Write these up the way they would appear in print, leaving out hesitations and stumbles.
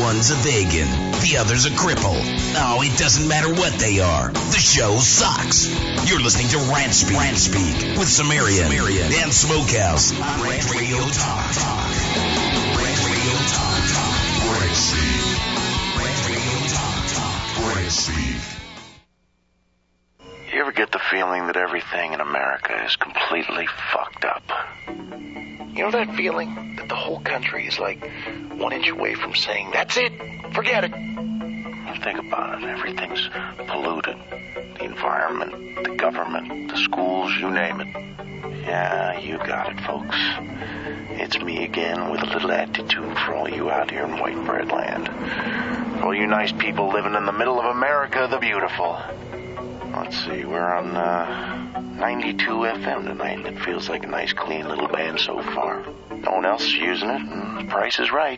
One's a vegan, the other's a cripple. Oh, it doesn't matter what they are. The show sucks. You're listening to Rant Speak with Sumerian and Smokehouse on Rant Radio Talk. Rant Radio Talk. Rant Speak. Rant Radio Talk. Rant Speak. You ever get the feeling that everything in America is completely fucked up? You know that feeling that the whole country is like 1 inch away from saying, that's it, forget it. You think about it, everything's polluted. The environment, the government, the schools, you name it. Yeah, you got it, folks. It's me again with a little attitude for all you out here in white bread land. For all you nice people living in the middle of America the beautiful. Let's see, we're on 92 FM tonight, and it feels like a nice, clean little band so far. No one else is using it, and the price is right.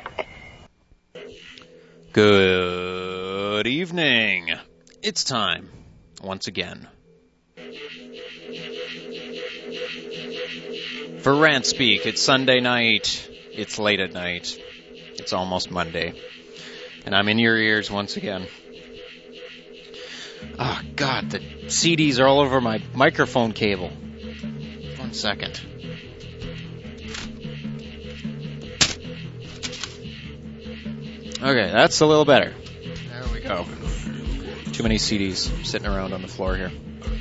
Good evening. It's time, once again, for Rant Speak. It's Sunday night. It's late at night. It's almost Monday. And I'm in your ears once again. Oh, God, the CDs are all over my microphone cable. 1 second. Okay, that's a little better. There we go. Too many CDs sitting around on the floor here.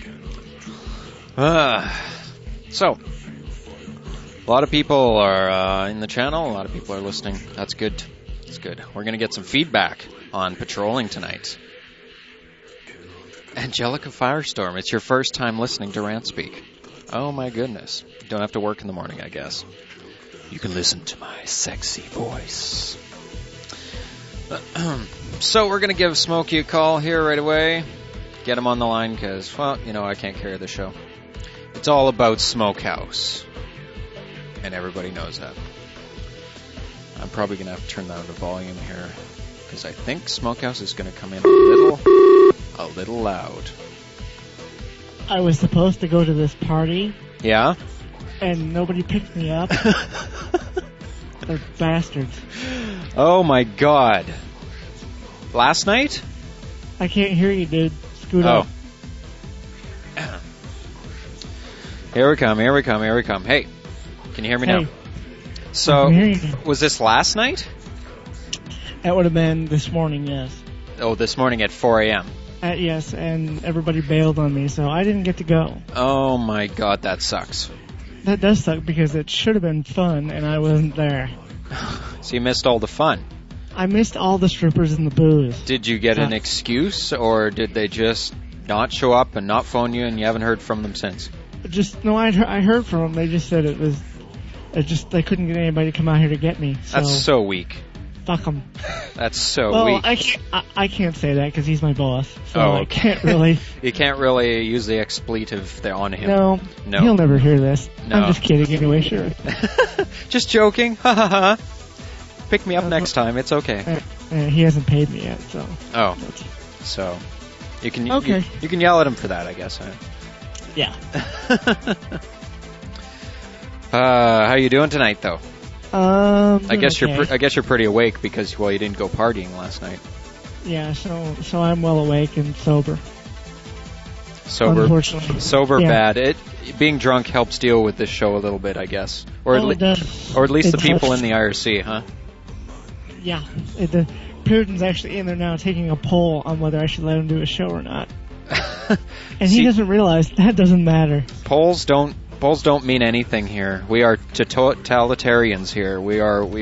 So, a lot of people are in the channel. A lot of people are listening. That's good. That's good. We're going to get some feedback on patrolling tonight. Angelica Firestorm, it's your first time listening to Rant Speak. Oh my goodness. You don't have to work in the morning, I guess. You can listen to my sexy voice. So we're going to give Smokey a call here right away. Get him on the line because, well, you know, I can't carry the show. It's all about Smokehouse. And everybody knows that. I'm probably going to have to turn down the volume here because I think Smokehouse is going to come in a little loud. I was supposed to go to this party. Yeah? And nobody picked me up. They're bastards. Oh my God. Last night? I can't hear you, dude. Scoot up. Here we come. Hey, can you hear me now? So, was this last night? That would have been this morning, yes. Oh, this morning at 4 a.m. Yes, and everybody bailed on me, so I didn't get to go. Oh my God, that sucks. That does suck because it should have been fun, and I wasn't there. So you missed all the fun. I missed all the strippers and the booze. Did you get an excuse, or did they just not show up and not phone you, and you haven't heard from them since? No, I heard from them. They just said they couldn't get anybody to come out here to get me. So. That's so weak. Fuck them. That's so weak. I can't say that because he's my boss. So okay. I can't really. You can't really use the expletive there on him. No. He'll never hear this. No. I'm just kidding anyway, sure. Just joking. Ha ha ha. Pick me up next time. It's okay. He hasn't paid me yet, so. Oh. So. You can you can yell at him for that, I guess. Huh? Yeah. How you doing tonight, though? I guess okay. you're pretty awake because you didn't go partying last night. Yeah, so I'm well awake and sober. Unfortunately. Sober yeah. bad. Being drunk helps deal with this show a little bit, I guess. Or at least the people in the IRC, huh? Yeah. The Puritan's actually in there now taking a poll on whether I should let him do a show or not. And he doesn't realize that doesn't matter. Polls don't mean anything here. We are totalitarians here. We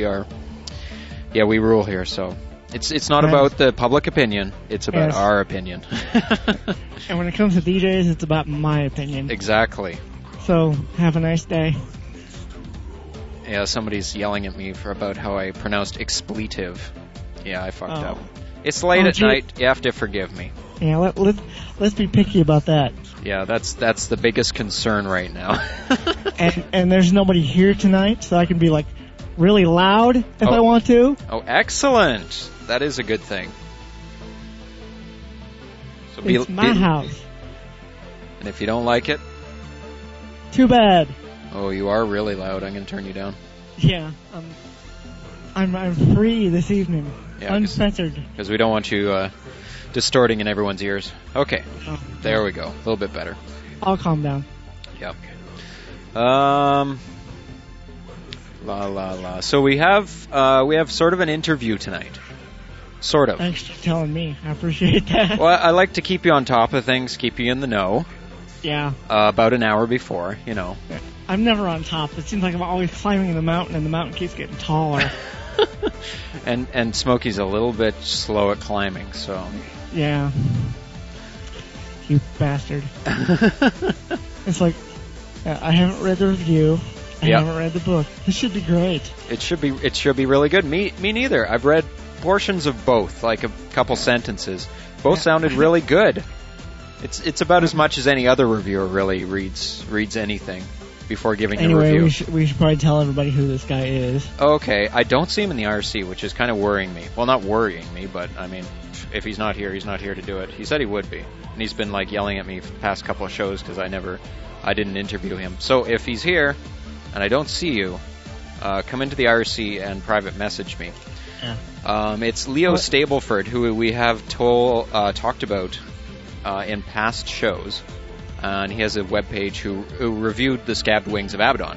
rule here, so it's not about the public opinion, it's about our opinion. And when it comes to DJs, it's about my opinion. Exactly. So, have a nice day. Yeah, somebody's yelling at me about how I pronounced expletive. Yeah, I fucked up. It's late at night, you have to forgive me. Yeah, let's be picky about that. Yeah, that's the biggest concern right now. and there's nobody here tonight, so I can be like really loud if I want to. Oh, excellent! That is a good thing. So it's my house. And if you don't like it, too bad. Oh, you are really loud. I'm going to turn you down. Yeah. I'm free this evening. Yeah, unfettered. Because we don't want you distorting in everyone's ears. Okay. Oh, there we go. A little bit better. I'll calm down. Yep. So we have sort of an interview tonight. Sort of. Thanks for telling me. I appreciate that. Well, I like to keep you on top of things, keep you in the know. Yeah. About an hour before, you know. I'm never on top. It seems like I'm always climbing the mountain, and the mountain keeps getting taller. and Smokey's a little bit slow at climbing, so. Yeah. You bastard. It's like, I haven't read the review. I haven't read the book. This should be great. It should be really good. Me neither. I've read portions of both, like a couple sentences. Both sounded really good. It's about as much as any other reviewer really reads anything before giving a review. Anyway, we should probably tell everybody who this guy is. Okay, I don't see him in the RC, which is kind of worrying me. Well, not worrying me, but I mean, if he's not here to do it. He said he would be, and he's been like yelling at me for the past couple of shows because I didn't interview him. So if he's here and I don't see you, come into the RC and private message me. Yeah. It's Leo Stableford, who we have talked about in past shows, and he has a webpage who reviewed the Scabbed Wings of Abaddon.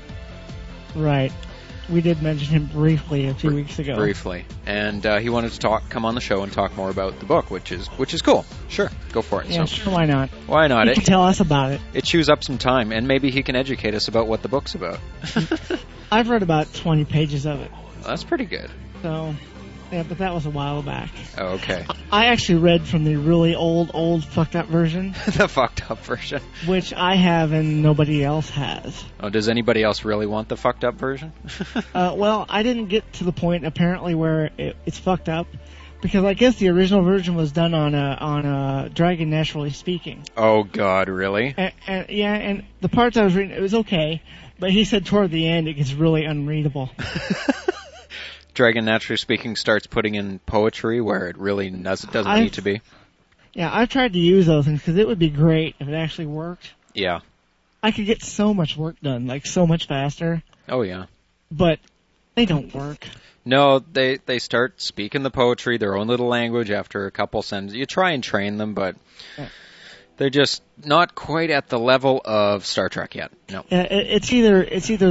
Right. We did mention him briefly a few weeks ago. Briefly. And he wanted to come on the show and talk more about the book, which is cool. Sure, go for it. Yeah, so, sure, why not? Why not? He can tell us about it. It chews up some time, and maybe he can educate us about what the book's about. I've read about 20 pages of it. Well, that's pretty good. So, yeah, but that was a while back. Oh, okay. I actually read from the really old fucked up version. The fucked up version. Which I have and nobody else has. Oh, does anybody else really want the fucked up version? Well, I didn't get to the point apparently where it's fucked up, because I guess the original version was done on a Dragon Naturally Speaking. Oh God, really? And the parts I was reading, it was okay, but he said toward the end it gets really unreadable. Dragon Naturally Speaking starts putting in poetry where it really doesn't need to be. Yeah, I've tried to use those things because it would be great if it actually worked. Yeah. I could get so much work done, like so much faster. Oh yeah. But they don't work. No, they start speaking the poetry, their own little language after a couple sentences. You try and train them, but they're just not quite at the level of Star Trek yet. No. It's either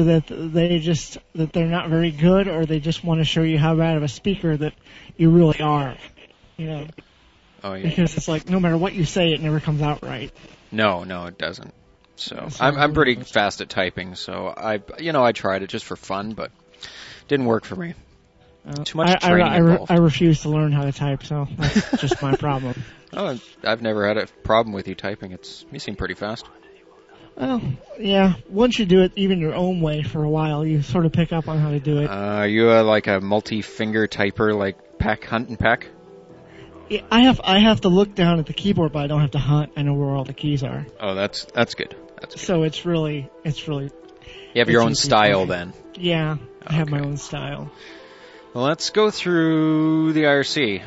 that they're not very good, or they just want to show you how bad of a speaker that you really are. You know. Oh yeah. Because it's like no matter what you say, it never comes out right. No, it doesn't. So I'm pretty fast at typing, so I tried it just for fun, but didn't work for me. Too much training involved. I refuse to learn how to type, so that's just my problem. Oh, I've never had a problem with you typing. You seem pretty fast. Well, yeah. Once you do it even your own way for a while, you sort of pick up on how to do it. Are you like a multi-finger typer like Peck, Hunt and Peck? Yeah, I have to look down at the keyboard, but I don't have to hunt. I know where all the keys are. Oh, that's good. That's good. So it's really. You have your own style then. Yeah, I have my own style. Well, let's go through the IRC.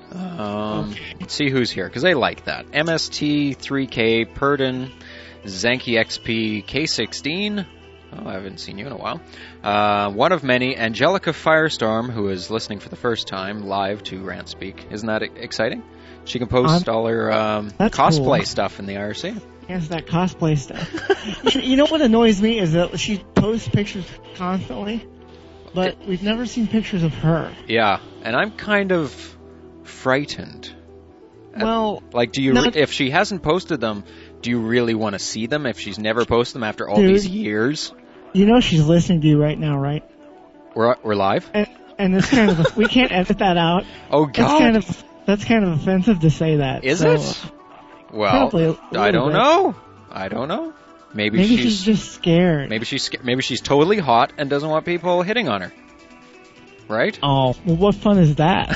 Let's see who's here, because they like that. MST, 3K, Purdon, Zanky XP, K16. Oh, I haven't seen you in a while. One of many, Angelica Firestorm, who is listening for the first time live to Rant Speak. Isn't that exciting? She can post all her cosplay stuff in the IRC. Yes, that cosplay stuff. You know what annoys me is that she posts pictures constantly, but we've never seen pictures of her. Yeah, and I'm kind of frightened. Well, like, if she hasn't posted them, do you really want to see them if she's never posted them after all these years? You know she's listening to you right now, right? We're live? And it's kind of we can't edit that out. Oh God, that's kind of offensive to say that. Is it? Well, I don't know. Maybe she's just scared. Maybe she's totally hot and doesn't want people hitting on her. Right? Oh, well, what fun is that?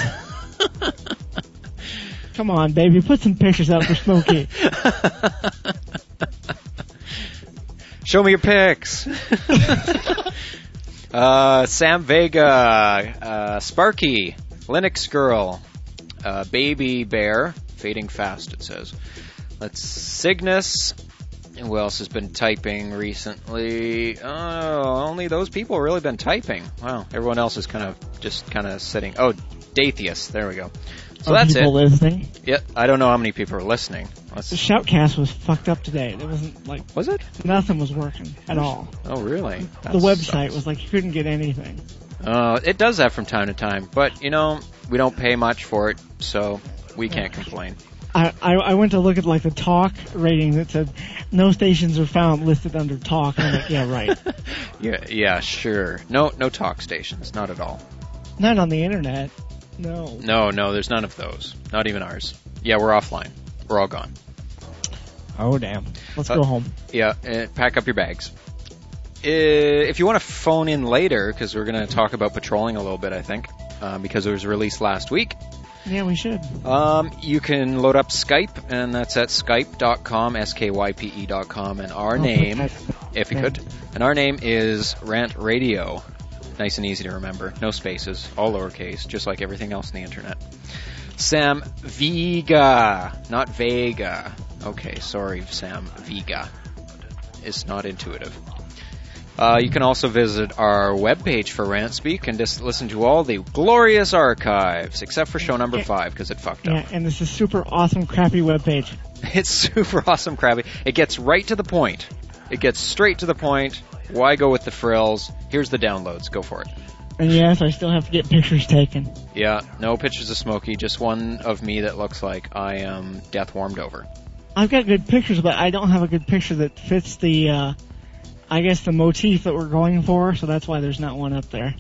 Come on, baby, put some pictures up for Smokey. Show me your pics. Sam Vega, Sparky, Linux Girl, Baby Bear, fading fast, it says. Let's Cygnus, Who else has been typing recently? Oh, only those people have really been typing. Wow, everyone else is kind of sitting. Oh, Dathius, there we go. So that's it. Listening? Yeah, I don't know how many people are listening. The Shoutcast was fucked up today. There wasn't Was it? Nothing was working at all. Oh, really? The website was you couldn't get anything. It does that from time to time, but we don't pay much for it, so we can't complain. I went to look at the talk rating that said no stations are found listed under talk. And I'm like, yeah, right. yeah, sure. No talk stations, not at all. Not on the internet. No. No, there's none of those. Not even ours. Yeah, we're offline. We're all gone. Oh, damn. Let's go home. Yeah, pack up your bags. If you want to phone in later, because we're going to talk about patrolling a little bit, I think, because it was released last week. Yeah, we should. You can load up Skype, and that's at skype.com, skype.com, and our name, if you could, and our name is Rant Radio. Nice and easy to remember. No spaces, all lowercase, just like everything else on the internet. Sam Vega, not Vega. Okay, sorry, Sam Vega. It's not intuitive. You can also visit our webpage for RantSpeak and just listen to all the glorious archives, except for show number 5, because it fucked up. Yeah, and it's a super awesome, crappy webpage. It's super awesome, crappy. It gets right to the point. It gets straight to the point. Why go with the frills? Here's the downloads. Go for it. And yes, I still have to get pictures taken. Yeah, no pictures of Smokey, just one of me that looks like I am death warmed over. I've got good pictures, but I don't have a good picture that fits the, the motif that we're going for, so that's why there's not one up there.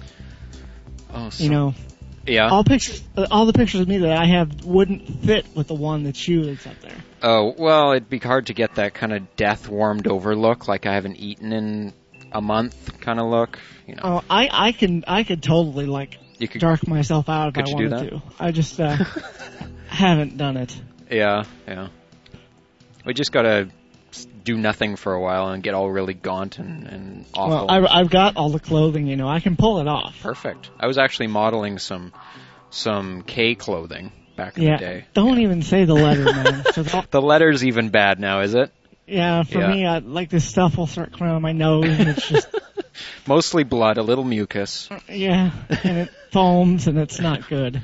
Oh, so... Yeah. All the pictures of me that I have wouldn't fit with the one that's up there. Oh, well, it'd be hard to get that kind of death warmed over look, like I haven't eaten in a month kind of look, Oh, I could totally dark myself out if I wanted to. I just haven't done it. Yeah. We just gotta do nothing for a while and get all really gaunt and awful. Well, I've got all the clothing, I can pull it off. Perfect. I was actually modeling some K clothing back in the day. Don't even say the letter, man. The letter's even bad now, is it? Yeah, for me, this stuff will start coming out of my nose, and it's just... Mostly blood, a little mucus. Yeah, and it foams, and it's not good.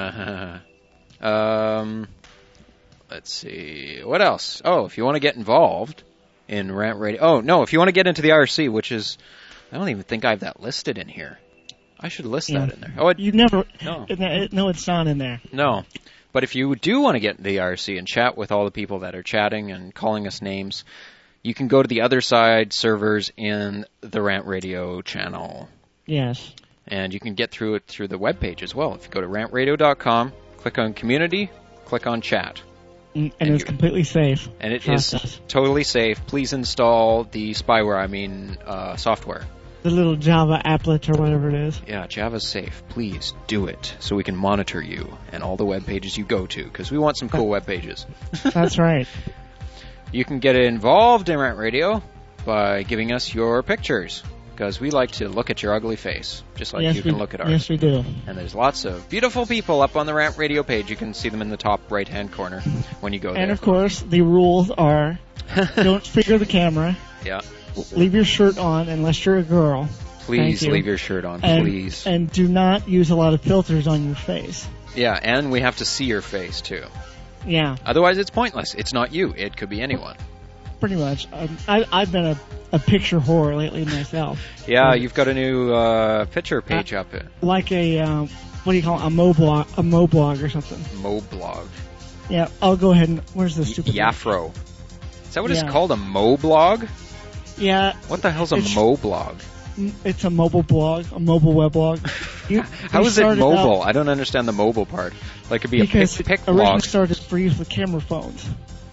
Let's see. What else? Oh, if you want to get involved in Rant Radio... Oh, no, if you want to get into the IRC, which is... I don't even think I have that listed in here. I should list that in there. Oh, you never... No. No, it's not in there. No. But if you do want to get into the IRC and chat with all the people that are chatting and calling us names, you can go to the other side servers in the Rant Radio channel. Yes. And you can get through it through the webpage as well. If you go to rantradio.com, click on Community, click on Chat. And it's completely safe. And it is totally safe. Please install the spyware, software. The little Java applet or whatever it is. Yeah, Java's safe. Please do it so we can monitor you and all the web pages you go to, because we want some cool web pages. That's right. You can get involved in Rant Radio by giving us your pictures, because we like to look at your ugly face, just like you can look at ours. Yes, we do. And there's lots of beautiful people up on the Rant Radio page. You can see them in the top right-hand corner when you go there. And, of course, the rules are don't figure the camera. Yeah. Leave your shirt on unless you're a girl. Please leave your shirt on, please. And do not use a lot of filters on your face. Yeah, and we have to see your face, too. Yeah. Otherwise, it's pointless. It's not you. It could be anyone. Pretty much. I've been a picture whore lately myself. Yeah, you've got a new picture page up. Like a, what do you call it, a Moblog or something. Moblog. Yeah, I'll go ahead and, where's the stupid Yafro. Is that what it's called, a Moblog? Yeah. What the hell's a Moblog? It's a mobile blog, a mobile weblog. How is it mobile? I don't understand the mobile part. Like, it'd be a pic blog. Originally started for use with camera phones.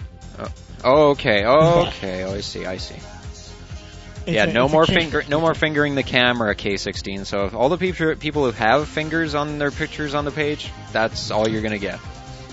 Okay. Oh, I see. No more fingering the camera, K16. So if all the people who have fingers on their pictures on the page, that's all you're gonna get.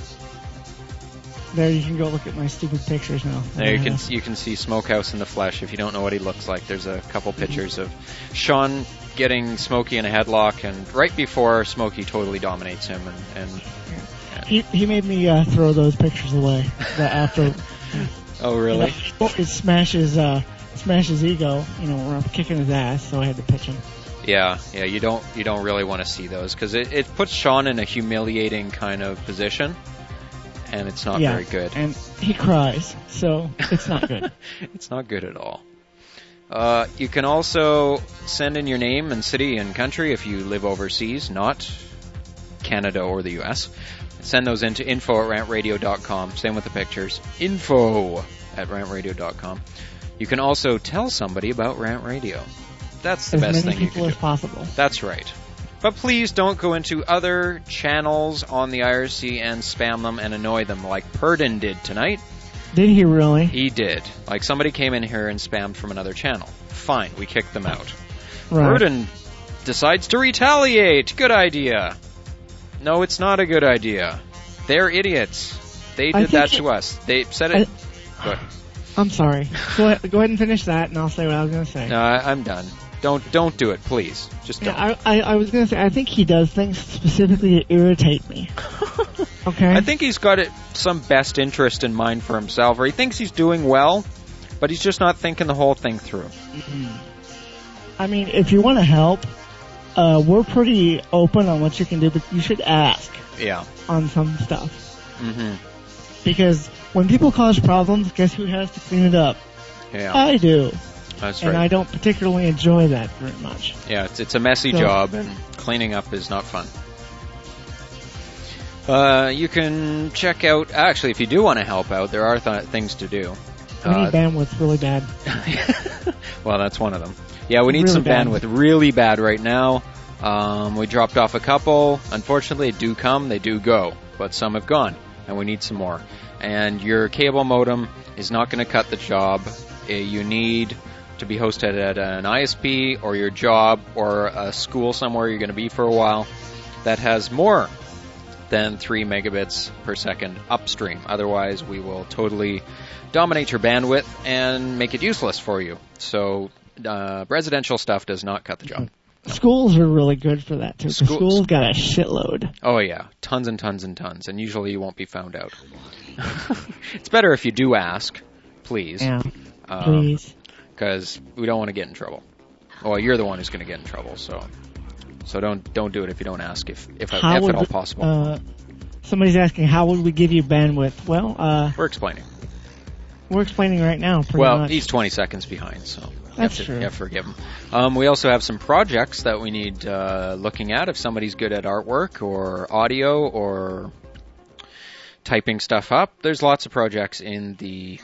There, you can go look at my stupid pictures now. There you can see Smokehouse in the flesh. If you don't know what he looks like, there's a couple pictures of Sean getting Smokey in a headlock, and right before Smokey totally dominates him, and he made me throw those pictures away after. Oh, really? It smashes his ego. Where I'm kicking his ass, so I had to pitch him. Yeah. You don't really want to see those because it puts Sean in a humiliating kind of position, and it's not very good. And he cries, so it's not good. It's not good at all. You can also send in your name and city and country if you live overseas, not Canada or the U.S. Send those into info@rantradio.com. Same with the pictures. info@rantradio.com. You can also tell somebody about Rant Radio. That's the best thing you can do. As many people as possible. That's right. But please don't go into other channels on the IRC and spam them and annoy them like Purdon did tonight. Did he really? He did. Like somebody came in here and spammed from another channel. Fine, we kicked them out. Right. Purdon decides to retaliate. Good idea. No, it's not a good idea. They're idiots. They did that to us. They said it. Go ahead. I'm sorry. Go ahead and finish that, and I'll say what I was going to say. No, I'm done. Don't do it, please. Just don't. Yeah, I was going to say, I think he does things specifically to irritate me. Okay? I think he's got some best interest in mind for himself, or he thinks he's doing well, but he's just not thinking the whole thing through. Mm-hmm. I mean, if you want to help, we're pretty open on what you can do, but you should ask. Yeah. On some stuff. Mm-hmm. Because when people cause problems, guess who has to clean it up? Yeah. I do. That's right. And I don't particularly enjoy that very much. Yeah, it's a messy job, and cleaning up is not fun. You can check out... Actually, if you do want to help out, there are things to do. We need bandwidth really bad. Well, that's one of them. Yeah, we need really some bandwidth really bad right now. We dropped off a couple. Unfortunately, they do come, they do go. But some have gone, and we need some more. And your cable modem is not going to cut the job. You need to be hosted at an ISP or your job or a school somewhere you're going to be for a while that has more than 3 megabits per second upstream. Otherwise, we will totally dominate your bandwidth and make it useless for you. So residential stuff does not cut the job. Schools are really good for that, too. Schools got a shitload. Oh, yeah. Tons and tons and tons. And usually you won't be found out. It's better if you do ask, please. Yeah, please. Because we don't want to get in trouble. Well, you're the one who's going to get in trouble, so don't do it if you don't ask, if at all possible. Somebody's asking, how would we give you bandwidth? Well, we're explaining. We're explaining right now, pretty much. He's 20 seconds behind, so that's true. You have to forgive him. We also have some projects that we need looking at. If somebody's good at artwork or audio or typing stuff up, there's lots of projects in the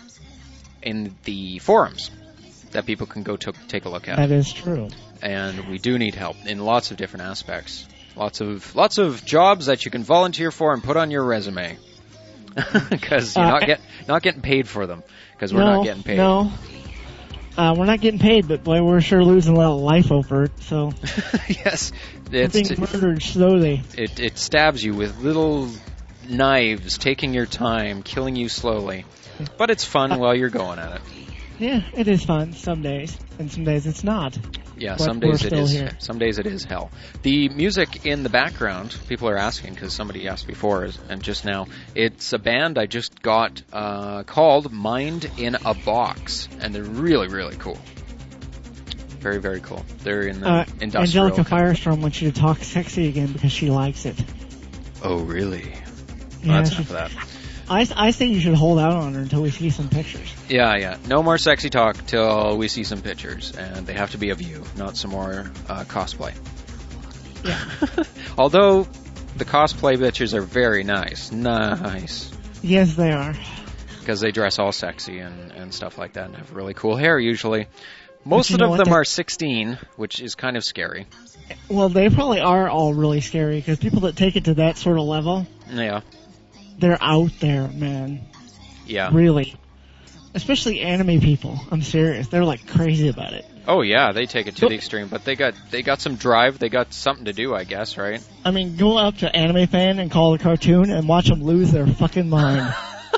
forums that people can go take a look at. That is true. And we do need help in lots of different aspects. Lots of jobs that you can volunteer for and put on your resume. Because you're not getting paid for them. Because we're not getting paid. No. We're not getting paid, but boy, we're sure losing a lot of life over it. So yes, we're being murdered slowly. It stabs you with little knives, taking your time, killing you slowly. But it's fun while you're going at it. Yeah, it is fun some days, and some days it's not. Yeah, but some days it is. Here. Some days it is hell. The music in the background, people are asking because somebody asked before and just now. It's a band I just got called Mind in a Box, and they're really, really cool. Very, very cool. They're in the industrial. Angelica Firestorm wants you to talk sexy again because she likes it. Oh, really? Yeah, well, that's enough of that. I think you should hold out on her until we see some pictures. Yeah. No more sexy talk till we see some pictures. And they have to be of you, not some more cosplay. Yeah. Although, the cosplay pictures are very nice. Nice. Yes, they are. Because they dress all sexy and stuff like that and have really cool hair, usually. Most of them are 16, which is kind of scary. Well, they probably are all really scary, because people that take it to that sort of level... Yeah. They're out there, man. Yeah. Really. Especially anime people. I'm serious. They're like crazy about it. Oh yeah, they take it to the extreme, but they got some drive. They got something to do, I guess, right? I mean, go up to Anime Fan and call it a cartoon and watch them lose their fucking mind.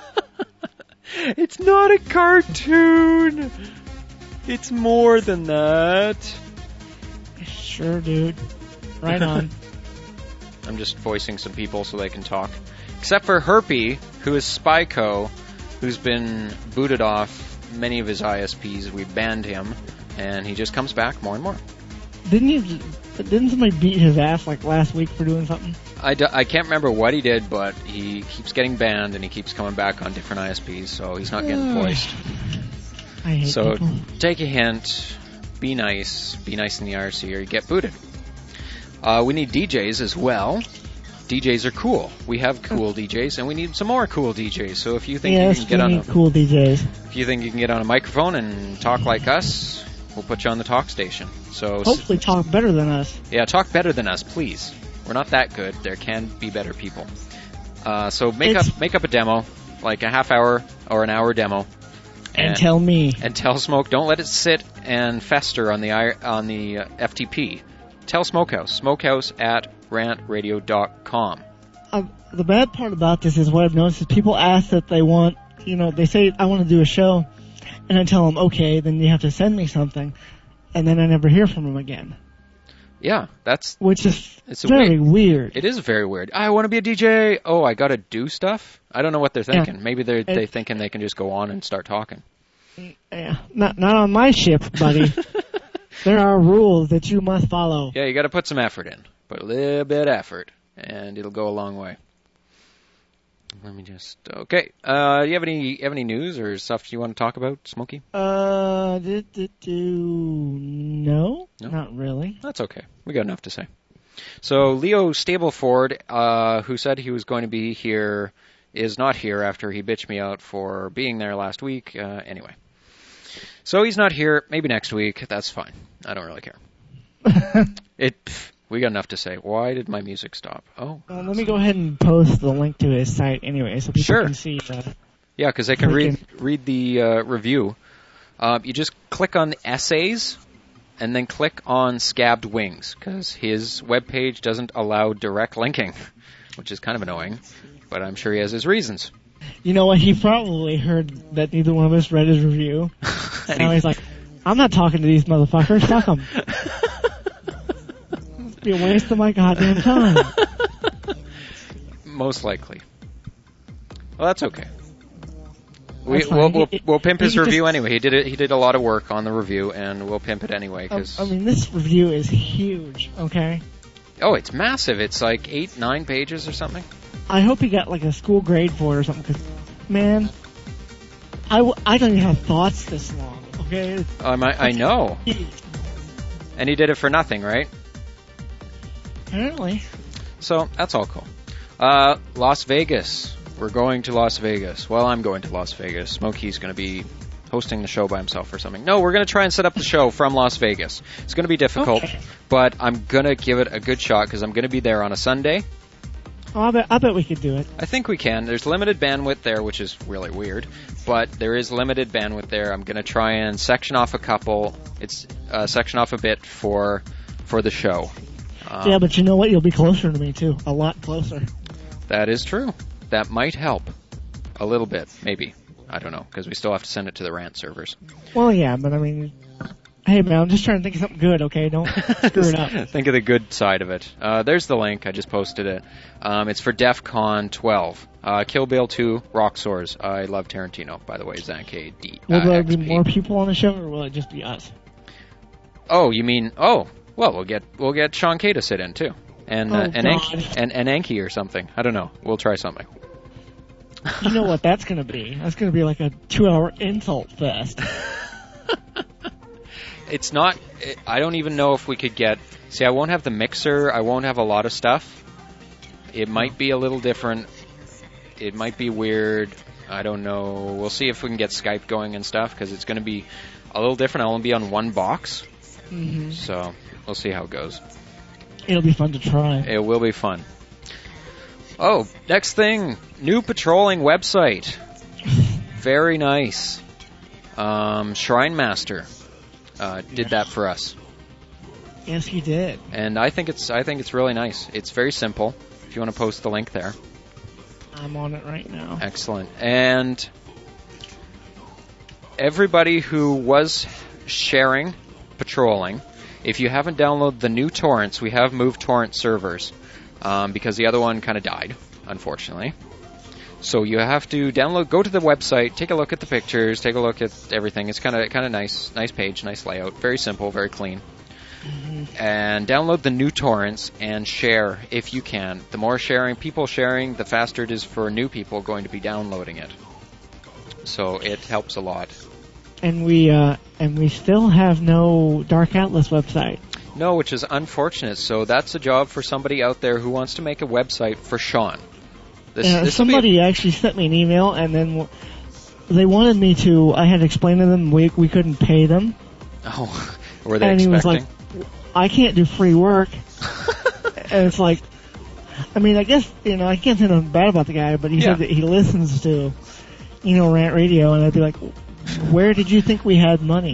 It's not a cartoon. It's more than that. Sure, dude. Right on. I'm just voicing some people so they can talk. Except for Herpy, who is Spyco, who's been booted off many of his ISPs. We banned him, and he just comes back more and more. Didn't somebody beat his ass like last week for doing something? I can't remember what he did, but he keeps getting banned, and he keeps coming back on different ISPs, so he's not getting voiced. I hate So people. take a hint, be nice in the IRC, or you get booted. We need DJs as well. DJs are cool. We have cool DJs, and we need some more cool DJs. So if you think you can get on cool DJs. if you think you can get on a microphone and talk like us, we'll put you on the talk station. So Hopefully talk better than us. yeah, talk better than us, please. We're not that good. There can be better people. So make up a demo, like a half hour or an hour demo, And tell me. and tell Smoke. Don't let it sit and fester on the FTP. Tell Smokehouse at rantradio.com. The bad part about this is what I've noticed is people ask that they want, they say, I want to do a show, and I tell them, okay, then you have to send me something, and then I never hear from them again. Yeah, Which is it's very weird. It is very weird. I want to be a DJ. Oh, I got to do stuff. I don't know what they're thinking. Yeah. Maybe they're thinking they can just go on and start talking. Yeah, not on my ship, buddy. There are rules that you must follow. Yeah, you got to put some effort in. Put a little bit of effort, and it'll go a long way. Let me just... Okay. Do you have any news or stuff you want to talk about, Smokey? No, No? not really. That's okay. We got enough to say. So Leo Stableford, who said he was going to be here, is not here after he bitched me out for being there last week. Anyway. So he's not here. Maybe next week. That's fine. I don't really care. We got enough to say. Why did my music stop? Oh. Well, let me go ahead and post the link to his site anyway, so people can see. Yeah, because they can read the review. You just click on the essays, and then click on Scabbed Wings, because his webpage doesn't allow direct linking, which is kind of annoying, but I'm sure he has his reasons. You know what? He probably heard that neither one of us read his review. And now he's like, I'm not talking to these motherfuckers. Fuck them. It'd be a waste of my goddamn time. Most likely. Well, that's okay. That's fine. We'll pimp his He review just- anyway. He did a lot of work on the review, and we'll pimp it anyway. Cause, I mean, this review is huge, okay? oh, it's massive. It's like 8-9 pages or something. I hope he got like a school grade for it or something, because, man, I don't even have thoughts this long, okay? I know. Huge. And he did it for nothing, right? Apparently. So, that's all cool. Las Vegas. We're going to Las Vegas. Well, I'm going to Las Vegas. Smokey's going to be hosting the show by himself or something. No, we're going to try and set up the show from Las Vegas. It's going to be difficult, but I'm going to give it a good shot because I'm going to be there on a Sunday. Oh, I bet we could do it. I think we can. There's limited bandwidth there, which is really weird, but there is limited bandwidth there. I'm going to try and section off a couple. It's section off a bit for the show. Yeah, but you know what? You'll be closer to me, too. A lot closer. That is true. That might help. A little bit, maybe. I don't know, because we still have to send it to the rant servers. Well, yeah, but I mean, hey, man, I'm just trying to think of something good, okay? Don't screw it up. Think of the good side of it. There's the link. I just posted it. It's for DEF CON 12. Kill Bill 2, Rock Swords. I love Tarantino, by the way. Zanke D. Will there be XP. more people on the show, or will it just be us? Oh, you mean? Oh, well, we'll get Sean Kay to sit in too, and Oh, and God. Anki or something. I don't know. We'll try something. You know what that's going to be? That's going to be like a 2-hour insult fest. It's not. I don't even know if we could get. See, I won't have the mixer. I won't have a lot of stuff. It might be a little different. It might be weird. I don't know. We'll see if we can get Skype going and stuff because it's going to be a little different. I'll only be on one box, so we'll see how it goes. It'll be fun to try. It will be fun. Oh, next thing, new patrolling website. Very nice. Shrine Master did that for us, Yes, he did. and I think it's really nice. It's very simple. If you want to post the link there, I'm on it right now. excellent. And everybody who was sharing patrolling, if you haven't downloaded the new torrents, we have moved torrent servers because the other one kind of died, unfortunately. So you have to go to the website, take a look at the pictures, take a look at everything. It's kind of nice page, nice layout, very simple, very clean. And download the new torrents and share if you can. The more people sharing, the faster it is for new people going to be downloading it. So it helps a lot. And we still have no Dark Atlas website. No, which is unfortunate. So that's a job for somebody out there who wants to make a website for Sean. Somebody actually sent me an email, and then they wanted me to. I had to explain to them we couldn't pay them. Oh, were they and expecting? He was like, I can't do free work. And it's like, I mean, I guess, I can't say nothing bad about the guy, but he said that he listens to, Rant Radio, and I'd be like, where did you think we had money?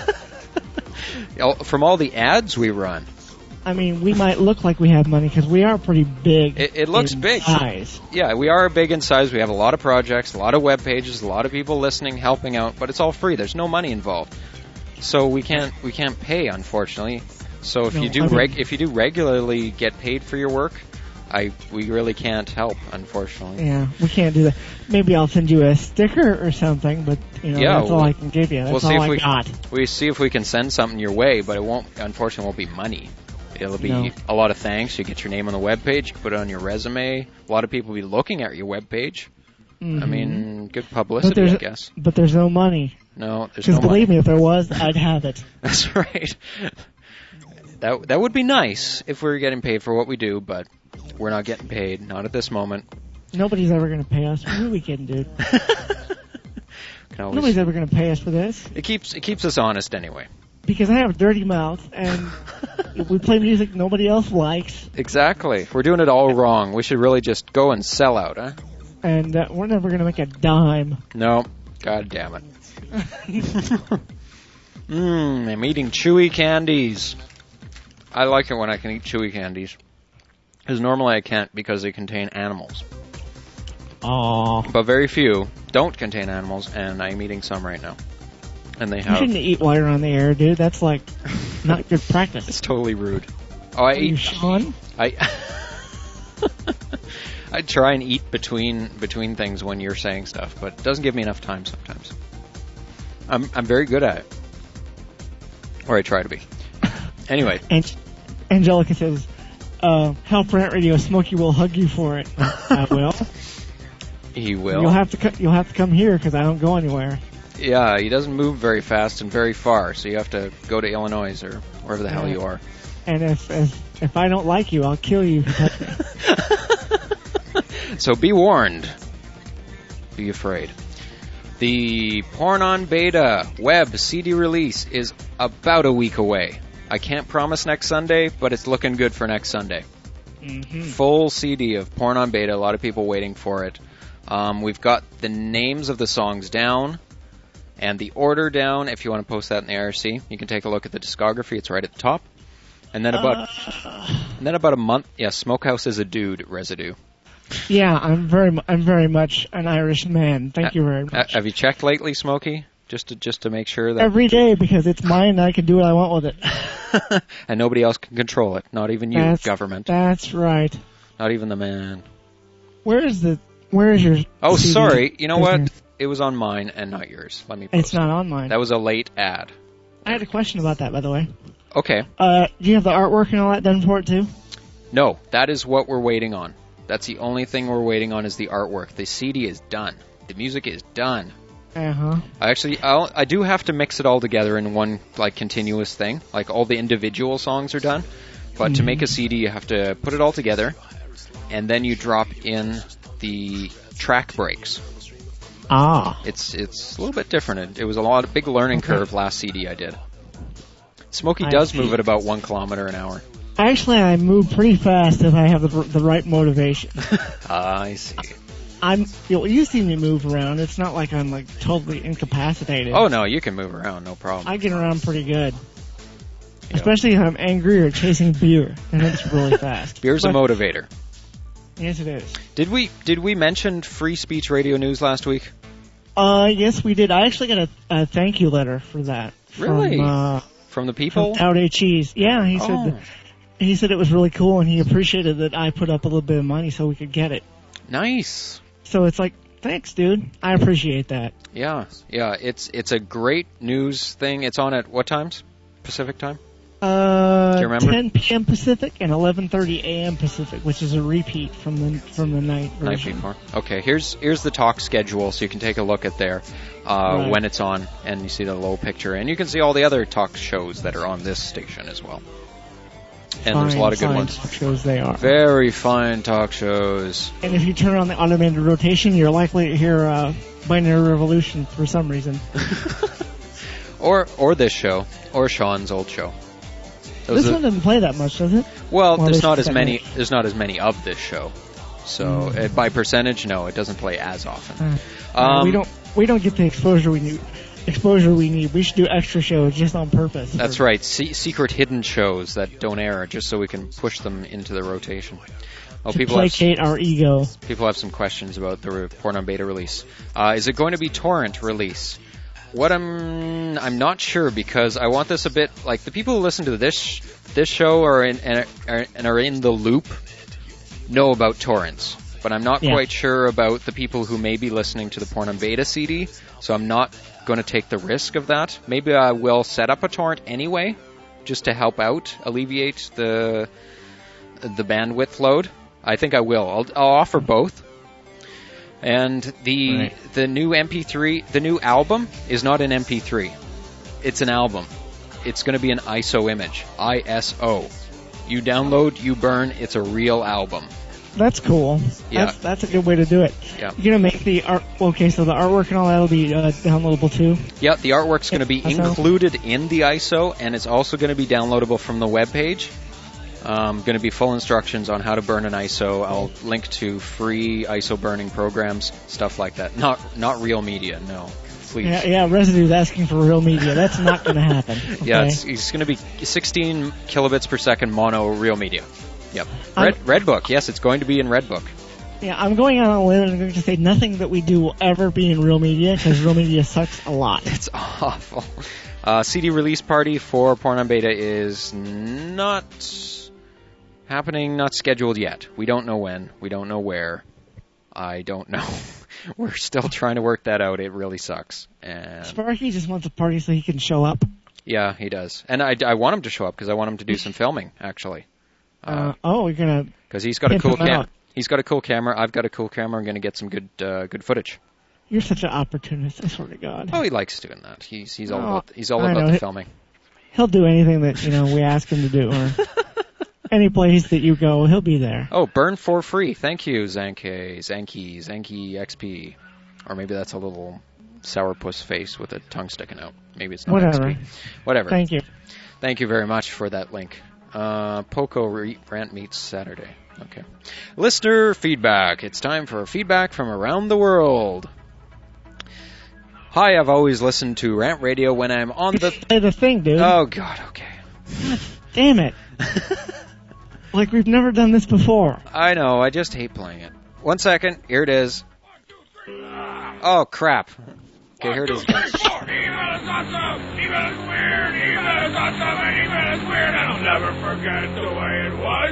From all the ads we run. I mean, we might look like we have money because we are pretty big. It looks big. Size. Yeah, we are big in size. We have a lot of projects, a lot of web pages, a lot of people listening, helping out, but it's all free. There's no money involved. So we can't pay, unfortunately. So if you do regularly get paid for your work, we really can't help, unfortunately. Yeah, we can't do that. Maybe I'll send you a sticker or something, but that's all I can give you. That's all I got. We see if we can send something your way, but unfortunately, won't be money. It'll be a lot of thanks. You get your name on the web page, you can put it on your resume. A lot of people will be looking at your web page. Mm-hmm. I mean, good publicity, I guess. But there's no money. No, there's no money. Because believe me, if there was, I'd have it. That's right. That would be nice if we were getting paid for what we do, but we're not getting paid, not at this moment. Nobody's ever going to pay us. Who are we kidding, dude? Nobody's ever going to pay us for this. It keeps us honest anyway. Because I have a dirty mouth, and we play music nobody else likes. Exactly. We're doing it all wrong. We should really just go and sell out, huh? And we're never going to make a dime. No. God damn it. I'm eating chewy candies. I like it when I can eat chewy candies. Because normally I can't because they contain animals. Aww. But very few don't contain animals, and I'm eating some right now. And they have... You shouldn't eat while you're on the air, dude. That's, not good practice. It's totally rude. Oh, I eat... Sean? I try and eat between things when you're saying stuff, but it doesn't give me enough time sometimes. I'm very good at it. Or I try to be. Anyway. Angelica says, help Rant Radio, Smokey will hug you for it. I will. He will. You'll have to come here because I don't go anywhere. Yeah, he doesn't move very fast and very far, so you have to go to Illinois or wherever the hell you are. And if I don't like you, I'll kill you if you touch me. So be warned. Be afraid. The Porn on Beta web CD release is about a week away. I can't promise next Sunday, but it's looking good for next Sunday. Mm-hmm. Full CD of Porn on Beta, a lot of people waiting for it. We've got the names of the songs down and the order down. If you want to post that in the IRC, you can take a look at the discography. It's right at the top. And then about a month, Smokehouse is a dude residue. Yeah, I'm very much an Irish man. Thank you very much. Have you checked lately, Smokey? Just to make sure that every day, because it's mine and I can do what I want with it. And nobody else can control it. Not even you, government. That's right. Not even the man. Where is your Oh, CD? Sorry. You know what? It was on mine and not yours. Let me post It's not on mine. That was a late ad. I had a question about that, by the way. Okay. Do you have the artwork and all that done for it, too? No, that is what we're waiting on. That's the only thing we're waiting on is the artwork. The CD is done. The music is done. Uh-huh. I do have to mix it all together in one, continuous thing. All the individual songs are done. But to make a CD, you have to put it all together, and then you drop in the track breaks. Ah. It's a little bit different. It was a big learning curve last CD I did. Smokey does move at about 1 kilometer an hour. Actually, I move pretty fast if I have the right motivation. I see. You see me move around. It's not like I'm totally incapacitated. Oh no, you can move around, no problem. I get around pretty good. Yep. Especially if I'm angry or chasing beer, and it's really fast. Beer's a motivator. Yes, it is. Did we mention Free Speech Radio News last week? Yes, we did. I actually got a thank you letter for that. Really? From the people? From Out Cheese. Yeah, he said it was really cool, and he appreciated that I put up a little bit of money so we could get it. Nice. So it's like, thanks, dude. I appreciate that. Yeah. It's a great news thing. It's on at what times? Pacific time? Do you remember? 10 p.m. Pacific and 11:30 a.m. Pacific, which is a repeat from the night version. Night before. Okay, here's the talk schedule, so you can take a look at there when it's on, and you see the little picture, and you can see all the other talk shows that are on this station as well. And there's a lot of good ones. Talk shows they are. Very fine talk shows. And if you turn on the automated rotation, you're likely to hear Binary Revolution for some reason. or this show, or Sean's old show. This one doesn't play that much, does it? Well, there's not as many. There's not as many of this show, so by percentage, no, it doesn't play as often. We don't get the exposure we need. We should do extra shows just on purpose. That's right. Secret hidden shows that don't air, just so we can push them into the rotation. Oh, to placate our ego. People have some questions about the Porn on Beta release. Is it going to be torrent release? What I'm not sure, because I want this a bit like the people who listen to this show are in the loop know about torrents, but I'm not quite sure about the people who may be listening to the Porn on Beta CD. So I'm not going to take the risk of that. Maybe I will set up a torrent anyway, just to help out, alleviate the bandwidth load. I think I will. I'll offer both. And the new MP3, the new album is not an MP3. It's an album. It's going to be an ISO image. ISO. You download, you burn, it's a real album. That's cool. Yeah. That's a good way to do it. Yeah. You're going to make the art, okay, so the artwork and all that will be downloadable too? Yeah, the artwork's going to be included in the ISO, and it's also going to be downloadable from the webpage. Going to be full instructions on how to burn an ISO. I'll link to free ISO burning programs, stuff like that. Not real media, no. Please. Yeah, Residue's asking for real media. That's not going to happen. Okay? Yeah, it's going to be 16 kilobits per second mono real media. Yep. Redbook, yes, it's going to be in Redbook. Yeah, I'm going out on a limb and I'm going to say nothing that we do will ever be in real media, because real media sucks a lot. It's awful. CD release party for Porn on Beta is not happening, not scheduled yet. We don't know when. We don't know where. I don't know. We're still trying to work that out. It really sucks. And Sparky just wants a party so he can show up. Yeah, he does. And I want him to show up because I want him to do some filming, actually. You're gonna? Because he's got a cool camera. He's got a cool camera. I've got a cool camera. I'm going to get some good footage. You're such an opportunist. I swear to God. Oh, he likes doing that. He's all about the filming. He'll do anything that we ask him to do. Or any place that you go, he'll be there. Oh, burn for free. Thank you, Zanky XP. Or maybe that's a little sourpuss face with a tongue sticking out. Maybe it's not XP. Whatever. Thank you. Thank you very much for that link. Poco Rant meets Saturday. Okay. Listener feedback. It's time for feedback from around the world. Hi, I've always listened to Rant Radio when I'm on the... Play the thing, dude. Oh, God, okay. God damn it. Like we've never done this before. I know, I just hate playing it. 1 second, here it is. Oh, crap. Okay, here it is. Email is awesome! Email is weird! Email is awesome! And email is weird! And I'll never forget the way it was.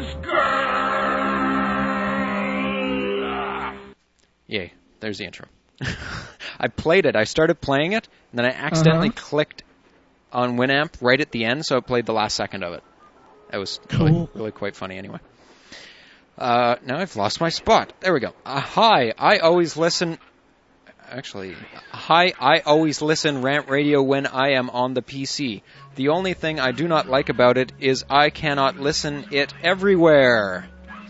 Girl! Yay, there's the intro. I played it. I started playing it, and then I accidentally clicked on Winamp right at the end, so it played the last second of it. That was really quite funny anyway. Now I've lost my spot. There we go. Hi, I always listen Rant Radio when I am on the PC. The only thing I do not like about it is I cannot listen it everywhere.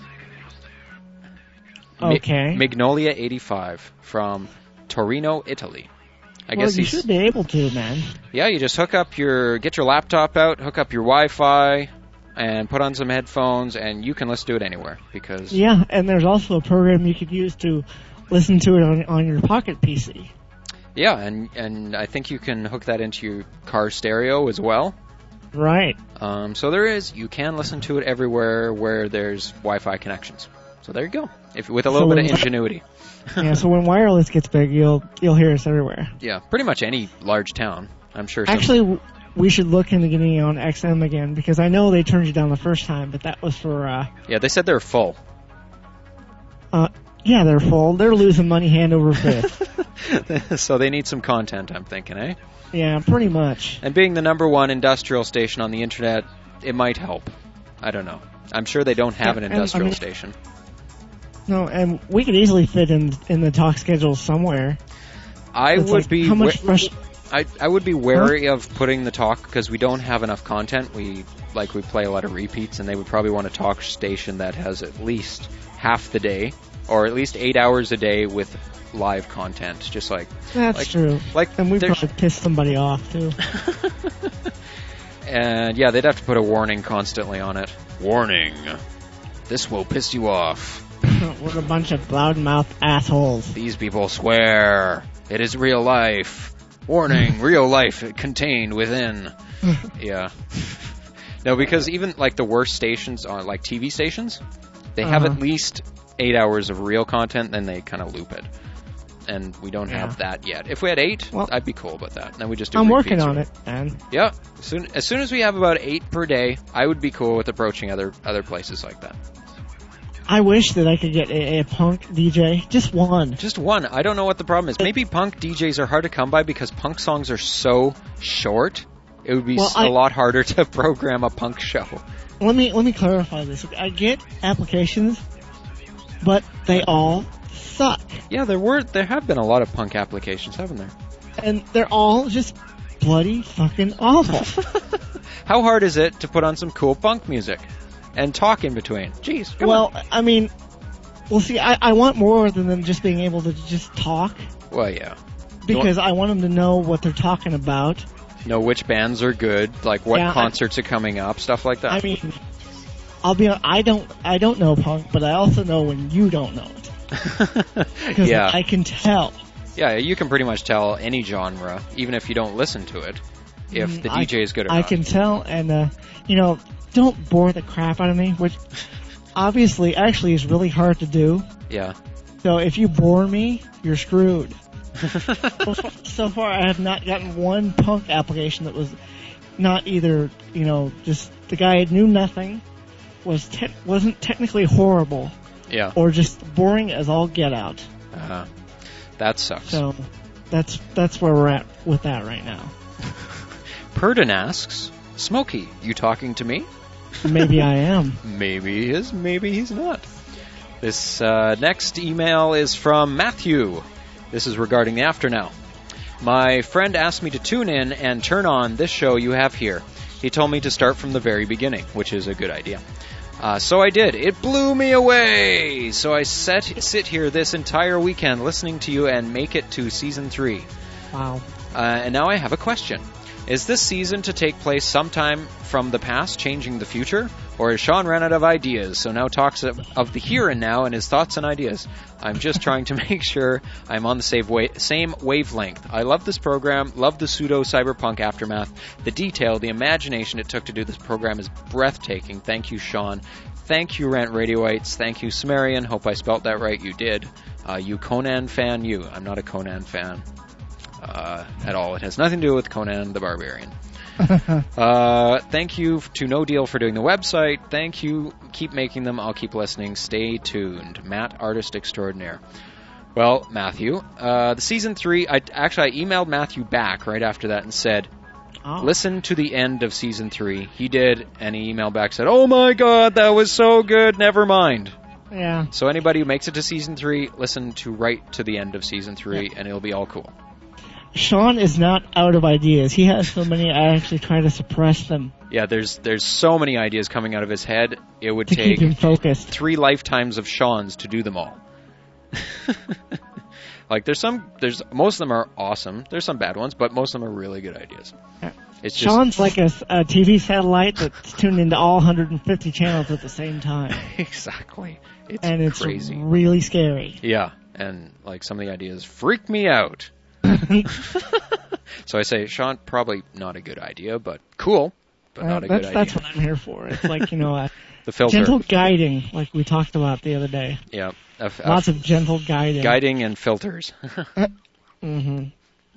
Okay. Magnolia 85 from Torino, Italy. I guess you should be able to, man. Yeah, you just get your laptop out, hook up your Wi-Fi, and put on some headphones, and you can listen to it anywhere. Yeah, and there's also a program you could use to listen to it on your pocket PC. Yeah, and I think you can hook that into your car stereo as well. Right. So you can listen to it everywhere where there's Wi-Fi connections. So there you go. With a little bit of ingenuity. Yeah, so when wireless gets big, you'll hear us everywhere. Yeah, pretty much any large town, I'm sure. Actually, we should look into getting on XM again, because I know they turned you down the first time, but that was for... Yeah, they said they were full. Yeah, they're full. They're losing money hand over fist. So they need some content, I'm thinking, eh? Yeah, pretty much. And being the #1 industrial station on the internet, it might help. I don't know. I'm sure they don't have an industrial station. No, and we could easily fit in the talk schedule somewhere. I would be wary Huh? of putting the talk because we don't have enough content. We play a lot of repeats, and they would probably want a talk station that has at least half the day, or at least 8 hours a day with live content. Just that's true. And we probably pissed somebody off too. And yeah, they'd have to put a warning constantly on it. Warning: this will piss you off. We're a bunch of loudmouth assholes. These people swear. It is real life. Warning, real life contained within. Yeah. No, because even the worst stations, TV stations, they have at least 8 hours of real content, then they kind of loop it. And we don't have that yet. If we had 8, I'd be cool with that. Then we just do I'm repeats working on it, man. Yeah. As soon as we have about 8 per day, I would be cool with approaching other places like that. I wish that I could get a punk DJ. Just one. Just one. I don't know what the problem is. Maybe punk DJs are hard to come by because punk songs are so short. It would be a lot harder to program a punk show. Let me clarify this. I get applications, but they all suck. Yeah, there have been a lot of punk applications, haven't there? And they're all just bloody fucking awful. How hard is it to put on some cool punk music and talk in between? Jeez. I mean, see, I want more than them just being able to just talk. Well, yeah. Because I want them to know what they're talking about. Know which bands are good, what concerts are coming up, stuff like that. I mean, I don't know punk, but I also know when you don't know it. Because I can tell. Yeah, you can pretty much tell any genre, even if you don't listen to it, if the DJ is good or not. I can tell, and, don't bore the crap out of me, which obviously actually is really hard to do. Yeah. So if you bore me, you're screwed. So far, I have not gotten one punk application that was not either, just the guy knew nothing, wasn't technically horrible, or just boring as all get out. That sucks. So that's where we're at with that right now. Purdon asks, Smokey, you talking to me? Maybe I am. Maybe he is, maybe he's not. This next email is from Matthew. This is regarding the After Now. My friend asked me to tune in and turn on this show you have here. He told me to start from the very beginning, which is a good idea. So I did. It blew me away. So I sit here this entire weekend listening to you and make it to Season 3. Wow. And now I have a question. Is this season to take place sometime from the past, changing the future? Or has Sean run out of ideas, so now talks of the here and now and his thoughts and ideas? I'm just trying to make sure I'm on the same wavelength. I love this program, love the pseudo-cyberpunk aftermath. The detail, the imagination it took to do this program is breathtaking. Thank you, Sean. Thank you, Rant Radioites. Thank you, Sumerian. Hope I spelt that right. You did. You Conan fan, you. I'm not a Conan fan at all. It has nothing to do with Conan the Barbarian. Thank you to No Deal for doing the website. Thank you. Keep making them. I'll keep listening. Stay tuned. Matt, artist extraordinaire. Well, Matthew, the season 3, I emailed Matthew back right after that and said, listen to the end of season 3. He did, and he emailed back, said, oh my god, that was so good, never mind. Yeah. So anybody who makes it to season 3, listen to right to the end of season 3, and it'll be all cool. Sean is not out of ideas. He has so many, I actually try to suppress them. Yeah, there's so many ideas coming out of his head, it would take keep him focused. 3 lifetimes of Sean's to do them all. Most of them are awesome. There's some bad ones, but most of them are really good ideas. It's just, Sean's like a TV satellite that's tuned into all 150 channels at the same time. Exactly. It's crazy. It's really scary. Yeah, and some of the ideas freak me out. So I say, Sean, probably not a good idea, but cool, but not a good idea. That's what I'm here for. It's like, the filter. Gentle guiding, like we talked about the other day. Yeah. Lots of gentle guiding. Guiding and filters. Candy.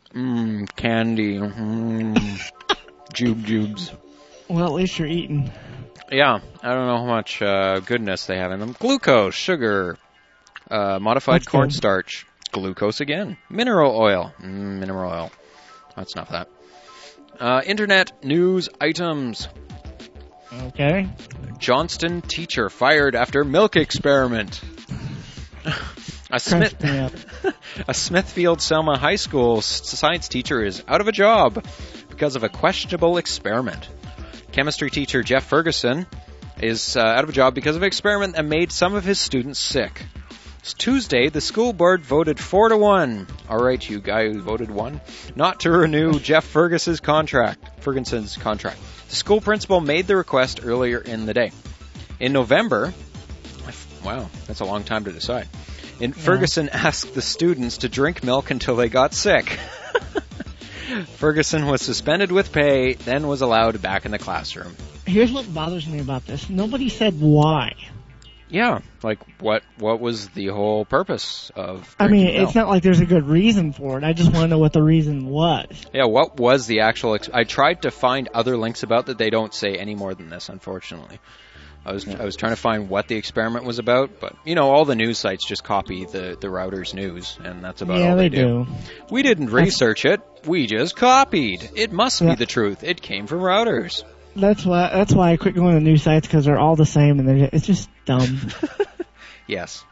Jubes. Well, at least you're eating. Yeah, I don't know how much goodness they have in them. Glucose, sugar, Modified That's cornstarch. Glucose again. Mineral oil. Mineral oil. That's enough of that. Internet news items. Okay. Johnston teacher fired after milk experiment. A Smithfield Selma High School science teacher is out of a job because of a questionable experiment. Chemistry teacher Jeff Ferguson is out of a job because of an experiment that made some of his students sick. It's Tuesday, the school board voted 4-1. All right, you guy who voted 1, not to renew Jeff Ferguson's contract. The school principal made the request earlier in the day. In November, wow, that's a long time to decide. Ferguson asked the students to drink milk until they got sick. Ferguson was suspended with pay, then was allowed back in the classroom. Here's what bothers me about this. Nobody said why. Yeah, like what was the whole purpose of it's not like there's a good reason for it. I just want to know what the reason was. Yeah, what was the actual... I tried to find other links about that. They don't say any more than this, unfortunately. I was trying to find what the experiment was about, but, all the news sites just copy the Reuters news, and that's about all they do. We didn't research it. We just copied. It must be the truth. It came from Reuters. That's why I quit going to news sites, because they're all the same, and it's just dumb. Yes.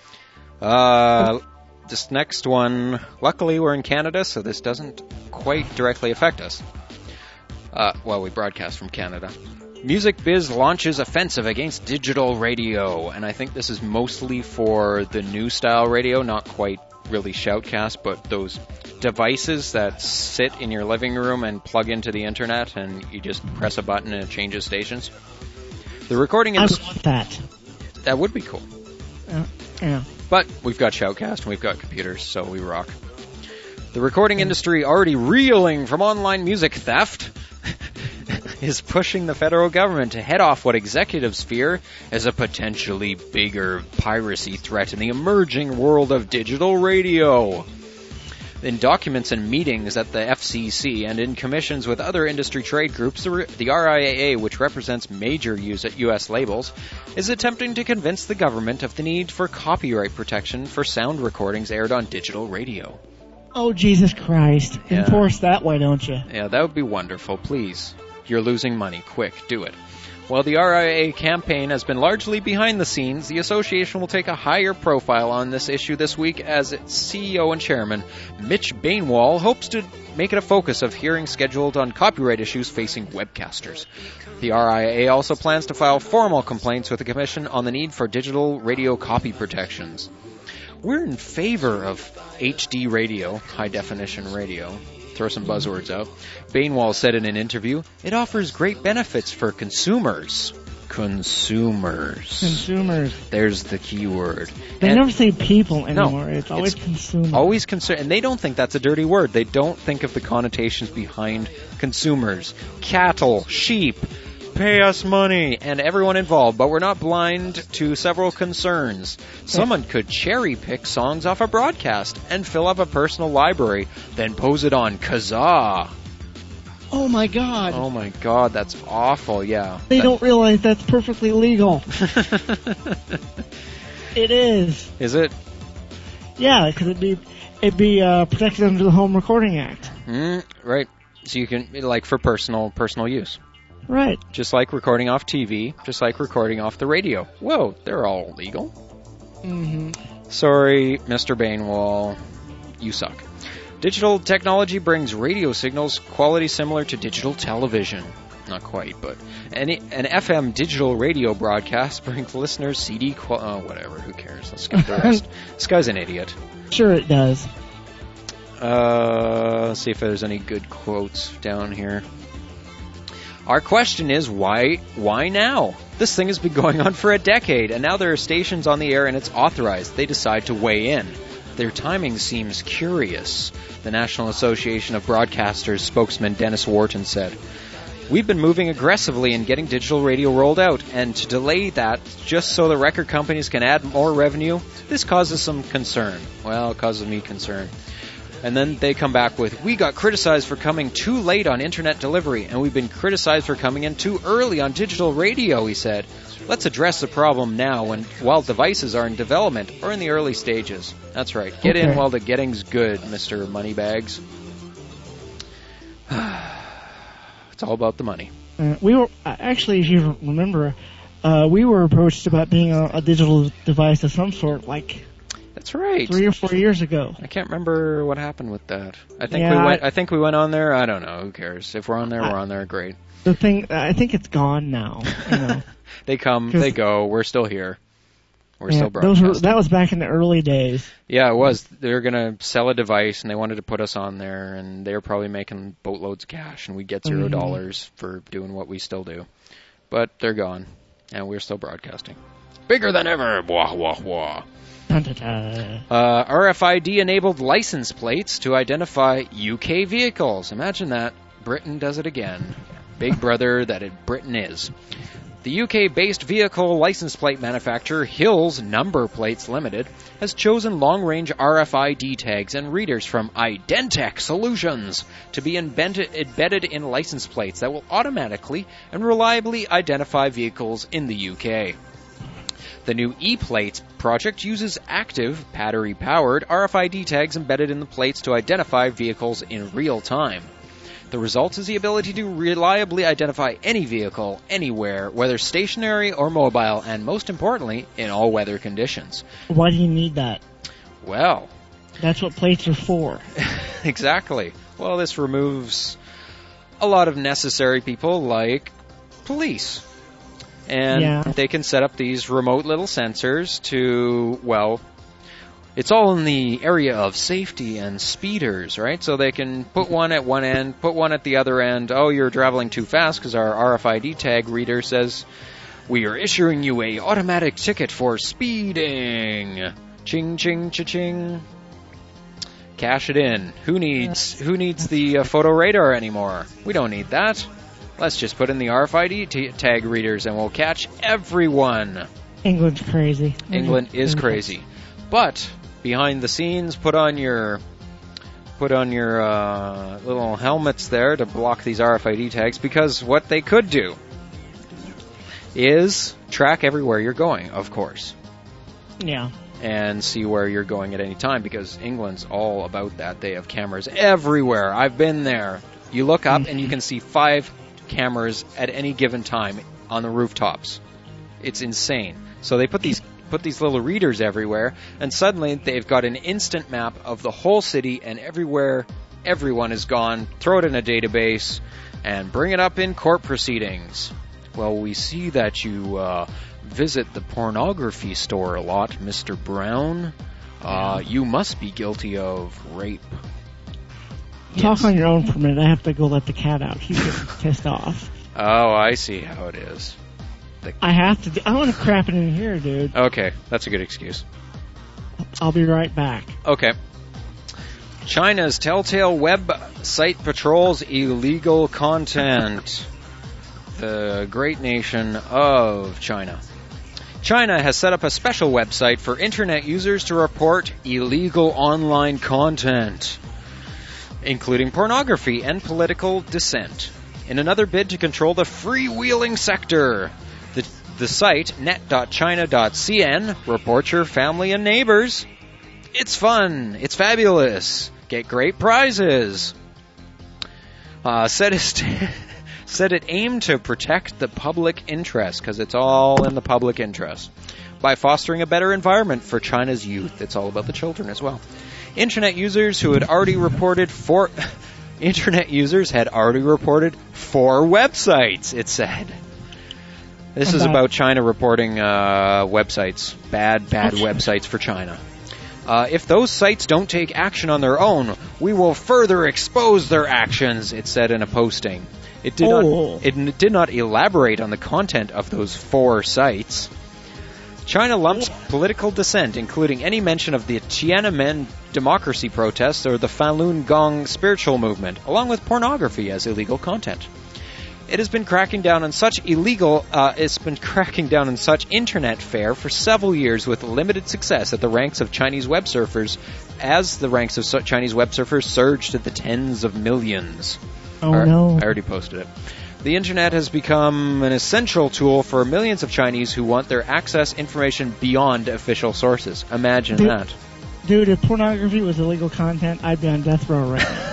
This next one, luckily we're in Canada, so this doesn't quite directly affect us. We broadcast from Canada. Music Biz launches offensive against digital radio, and I think this is mostly for the new style radio, not quite really shoutcast, but those devices that sit in your living room and plug into the internet, and you just press a button and it changes stations. The recording I want that. That would be cool. Yeah. But we've got shoutcast and we've got computers, so we rock. The recording industry, already reeling from online music theft, is pushing the federal government to head off what executives fear as a potentially bigger piracy threat in the emerging world of digital radio. In documents and meetings at the FCC and in commissions with other industry trade groups, the RIAA, which represents major U.S. labels, is attempting to convince the government of the need for copyright protection for sound recordings aired on digital radio. Oh, Jesus Christ. Yeah. Enforce that, why don't you? Yeah, that would be wonderful, please. You're losing money. Quick, do it. While the RIAA campaign has been largely behind the scenes, the association will take a higher profile on this issue this week as its CEO and chairman, Mitch Bainwall, hopes to make it a focus of hearings scheduled on copyright issues facing webcasters. The RIAA also plans to file formal complaints with the Commission on the need for digital radio copy protections. We're in favor of HD radio, high-definition radio. Throw some buzzwords out. Bainwall said in an interview, it offers great benefits for consumers. Consumers. There's the key word. They never say people anymore. No, it's always consumers. Always and they don't think that's a dirty word. They don't think of the connotations behind consumers. Cattle, sheep, pay us money, and everyone involved, but we're not blind to several concerns. Someone could cherry-pick songs off a broadcast and fill up a personal library, then pose it on Kazaa. Oh my God. Oh my God, that's awful, yeah. They don't realize that's perfectly legal. It is. Is it? Yeah, because it'd be protected under the Home Recording Act. Right. So you can, like, for personal use. Right. Just like recording off TV, just like recording off the radio. Whoa, they're all legal. Mm-hmm. Sorry, Mr. Bainwall, you suck. Digital technology brings radio signals quality similar to digital television. Not quite, but an FM digital radio broadcast brings listeners CD whatever, who cares? Let's skip the rest. This guy's an idiot. Sure it does. Let's see if there's any good quotes down here. Our question is, why now? This thing has been going on for a decade, and now there are stations on the air and it's authorized. They decide to weigh in. Their timing seems curious, the National Association of Broadcasters spokesman Dennis Wharton said. We've been moving aggressively in getting digital radio rolled out, and to delay that just so the record companies can add more revenue, this causes some concern. Well, it causes me concern. And then they come back with, we got criticized for coming too late on internet delivery, and we've been criticized for coming in too early on digital radio, he said. Let's address the problem now while devices are in development or in the early stages. That's right. Get in while the getting's good, Mr. Moneybags. It's all about the money. We were, actually, if you remember, we were approached about being a digital device of some sort, like... That's right. 3 or 4 years ago. I can't remember what happened with that. I think we went on there. I don't know. Who cares? If we're on there, we're on there. Great. The thing, I think it's gone now. You know. They come, they go. We're still here. We're still broadcasting. That was back in the early days. Yeah, it was. They were going to sell a device, and they wanted to put us on there, and they were probably making boatloads of cash, and we'd get $0 for doing what we still do. But they're gone, and we're still broadcasting. Bigger than ever. Wah, wah, wah. RFID-enabled license plates to identify UK vehicles. Imagine that. Britain does it again. Big brother that Britain is. The UK-based vehicle license plate manufacturer Hills Number Plates Limited has chosen long-range RFID tags and readers from Identec Solutions to be embedded in license plates that will automatically and reliably identify vehicles in the UK. The new E-Plates project uses active, battery-powered RFID tags embedded in the plates to identify vehicles in real time. The result is the ability to reliably identify any vehicle, anywhere, whether stationary or mobile, and most importantly, in all weather conditions. Why do you need that? Well... That's what plates are for. Exactly. Well, this removes a lot of necessary people like police. And they can set up these remote little sensors to, well, it's all in the area of safety and speeders, right? So they can put one at one end, put one at the other end. Oh, you're traveling too fast because our RFID tag reader says, we are issuing you a automatic ticket for speeding. Ching, ching, cha-ching. Cash it in. Who needs the photo radar anymore? We don't need that. Let's just put in the RFID tag readers and we'll catch everyone. England's crazy. England is crazy. But behind the scenes, put on your little helmets there to block these RFID tags, because what they could do is track everywhere you're going, of course. Yeah. And see where you're going at any time, because England's all about that. They have cameras everywhere. I've been there. You look up and you can see 5 cameras at any given time on the rooftops. It's insane. So they put these little readers everywhere, and suddenly they've got an instant map of the whole city and everywhere everyone is gone. Throw it in a database and bring it up in court proceedings. Well, we see that you visit the pornography store a lot, Mr. Brown. You must be guilty of rape. Talk on your own for a minute. I have to go let the cat out. He's getting pissed off. Oh, I see how it is. I have to. I want to crap it in here, dude. Okay, that's a good excuse. I'll be right back. Okay. China's Telltale website patrols illegal content. The great nation of China. China has set up a special website for internet users to report illegal online content, including pornography and political dissent. In another bid to control the freewheeling sector, the site net.china.cn reports your family and neighbors. It's fun. It's fabulous. Get great prizes. Said it aimed to protect the public interest, because it's all in the public interest, by fostering a better environment for China's youth. It's all about the children as well. Internet users had already reported 4 websites, it said. This is about China reporting websites, bad websites for China. If those sites don't take action on their own, we will further expose their actions, it said in a posting. It did not elaborate on the content of those 4 sites. China lumps political dissent, including any mention of the Tiananmen democracy protests or the Falun Gong spiritual movement, along with pornography, as illegal content. It has been cracking down on such internet fare for several years with limited success at the ranks of Chinese web surfers, as the ranks of Chinese web surfers surged to the tens of millions. Oh, no. I already posted it. The internet has become an essential tool for millions of Chinese who want their access information beyond official sources. Imagine that. Dude, if pornography was illegal content, I'd be on death row right now.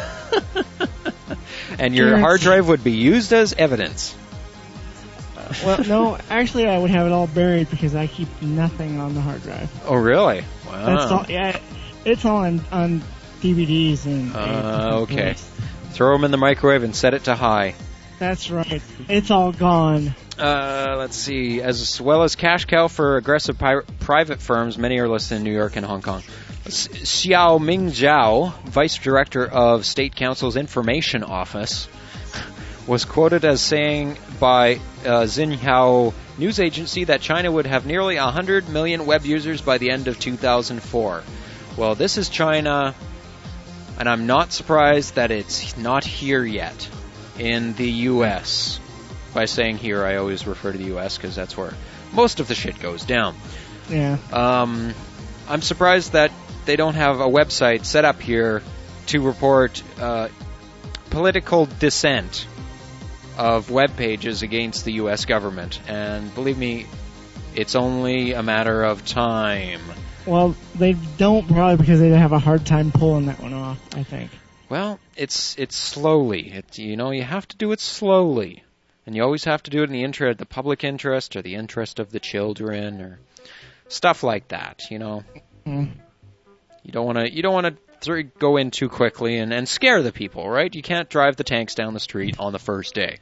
And your hard drive would be used as evidence. Well, no, actually I would have it all buried because I keep nothing on the hard drive. Oh, really? Wow. That's all, yeah, it's all on DVDs and... okay. Throw them in the microwave and set it to high. That's right. It's all gone. Let's see. As well as cash cow for aggressive private firms, many are listed in New York and Hong Kong. Xiao Ming Zhao, Vice Director of State Council's Information Office, was quoted as saying by Xinhua news agency that China would have nearly 100 million web users by the end of 2004. Well, this is China, and I'm not surprised that it's not here yet in the U.S. By saying here, I always refer to the U.S. because that's where most of the shit goes down. Yeah. I'm surprised that they don't have a website set up here to report political dissent of web pages against the U.S. government. And believe me, it's only a matter of time. Well, they don't probably because they have a hard time pulling that one off, I think. Well, it's slowly. You have to do it slowly. And you always have to do it in the interest of the public interest or the interest of the children or stuff like that, Mm. You don't want to go in too quickly and scare the people, right? You can't drive the tanks down the street on the first day.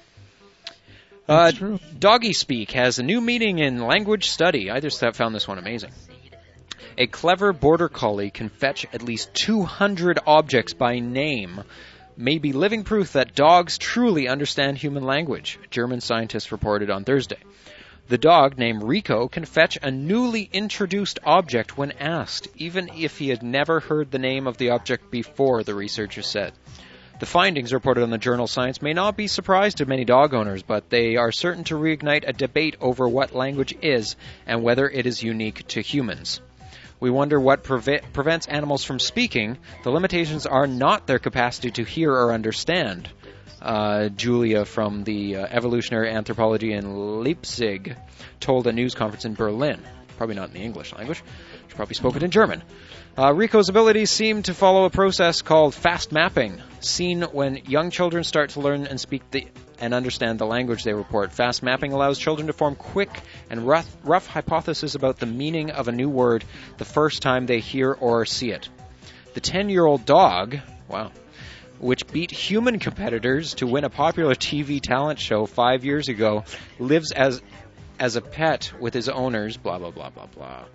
That's true. Doggy Speak has a new meaning in language study. I just found this one amazing. A clever border collie can fetch at least 200 objects by name, may be living proof that dogs truly understand human language, German scientists reported on Thursday. The dog, named Rico, can fetch a newly introduced object when asked, even if he had never heard the name of the object before, the researchers said. The findings reported on the journal Science may not be surprise to many dog owners, but they are certain to reignite a debate over what language is and whether it is unique to humans. We wonder what prevents animals from speaking. The limitations are not their capacity to hear or understand. Julia from the Evolutionary Anthropology in Leipzig told a news conference in Berlin. Probably not in the English language. She probably spoke it in German. Rico's abilities seem to follow a process called fast mapping, seen when young children start to learn and speak and understand the language they report. Fast mapping allows children to form quick and rough hypotheses about the meaning of a new word the first time they hear or see it. The 10-year-old dog, which beat human competitors to win a popular TV talent show 5 years ago, lives as a pet with his owners, blah, blah, blah, blah, blah.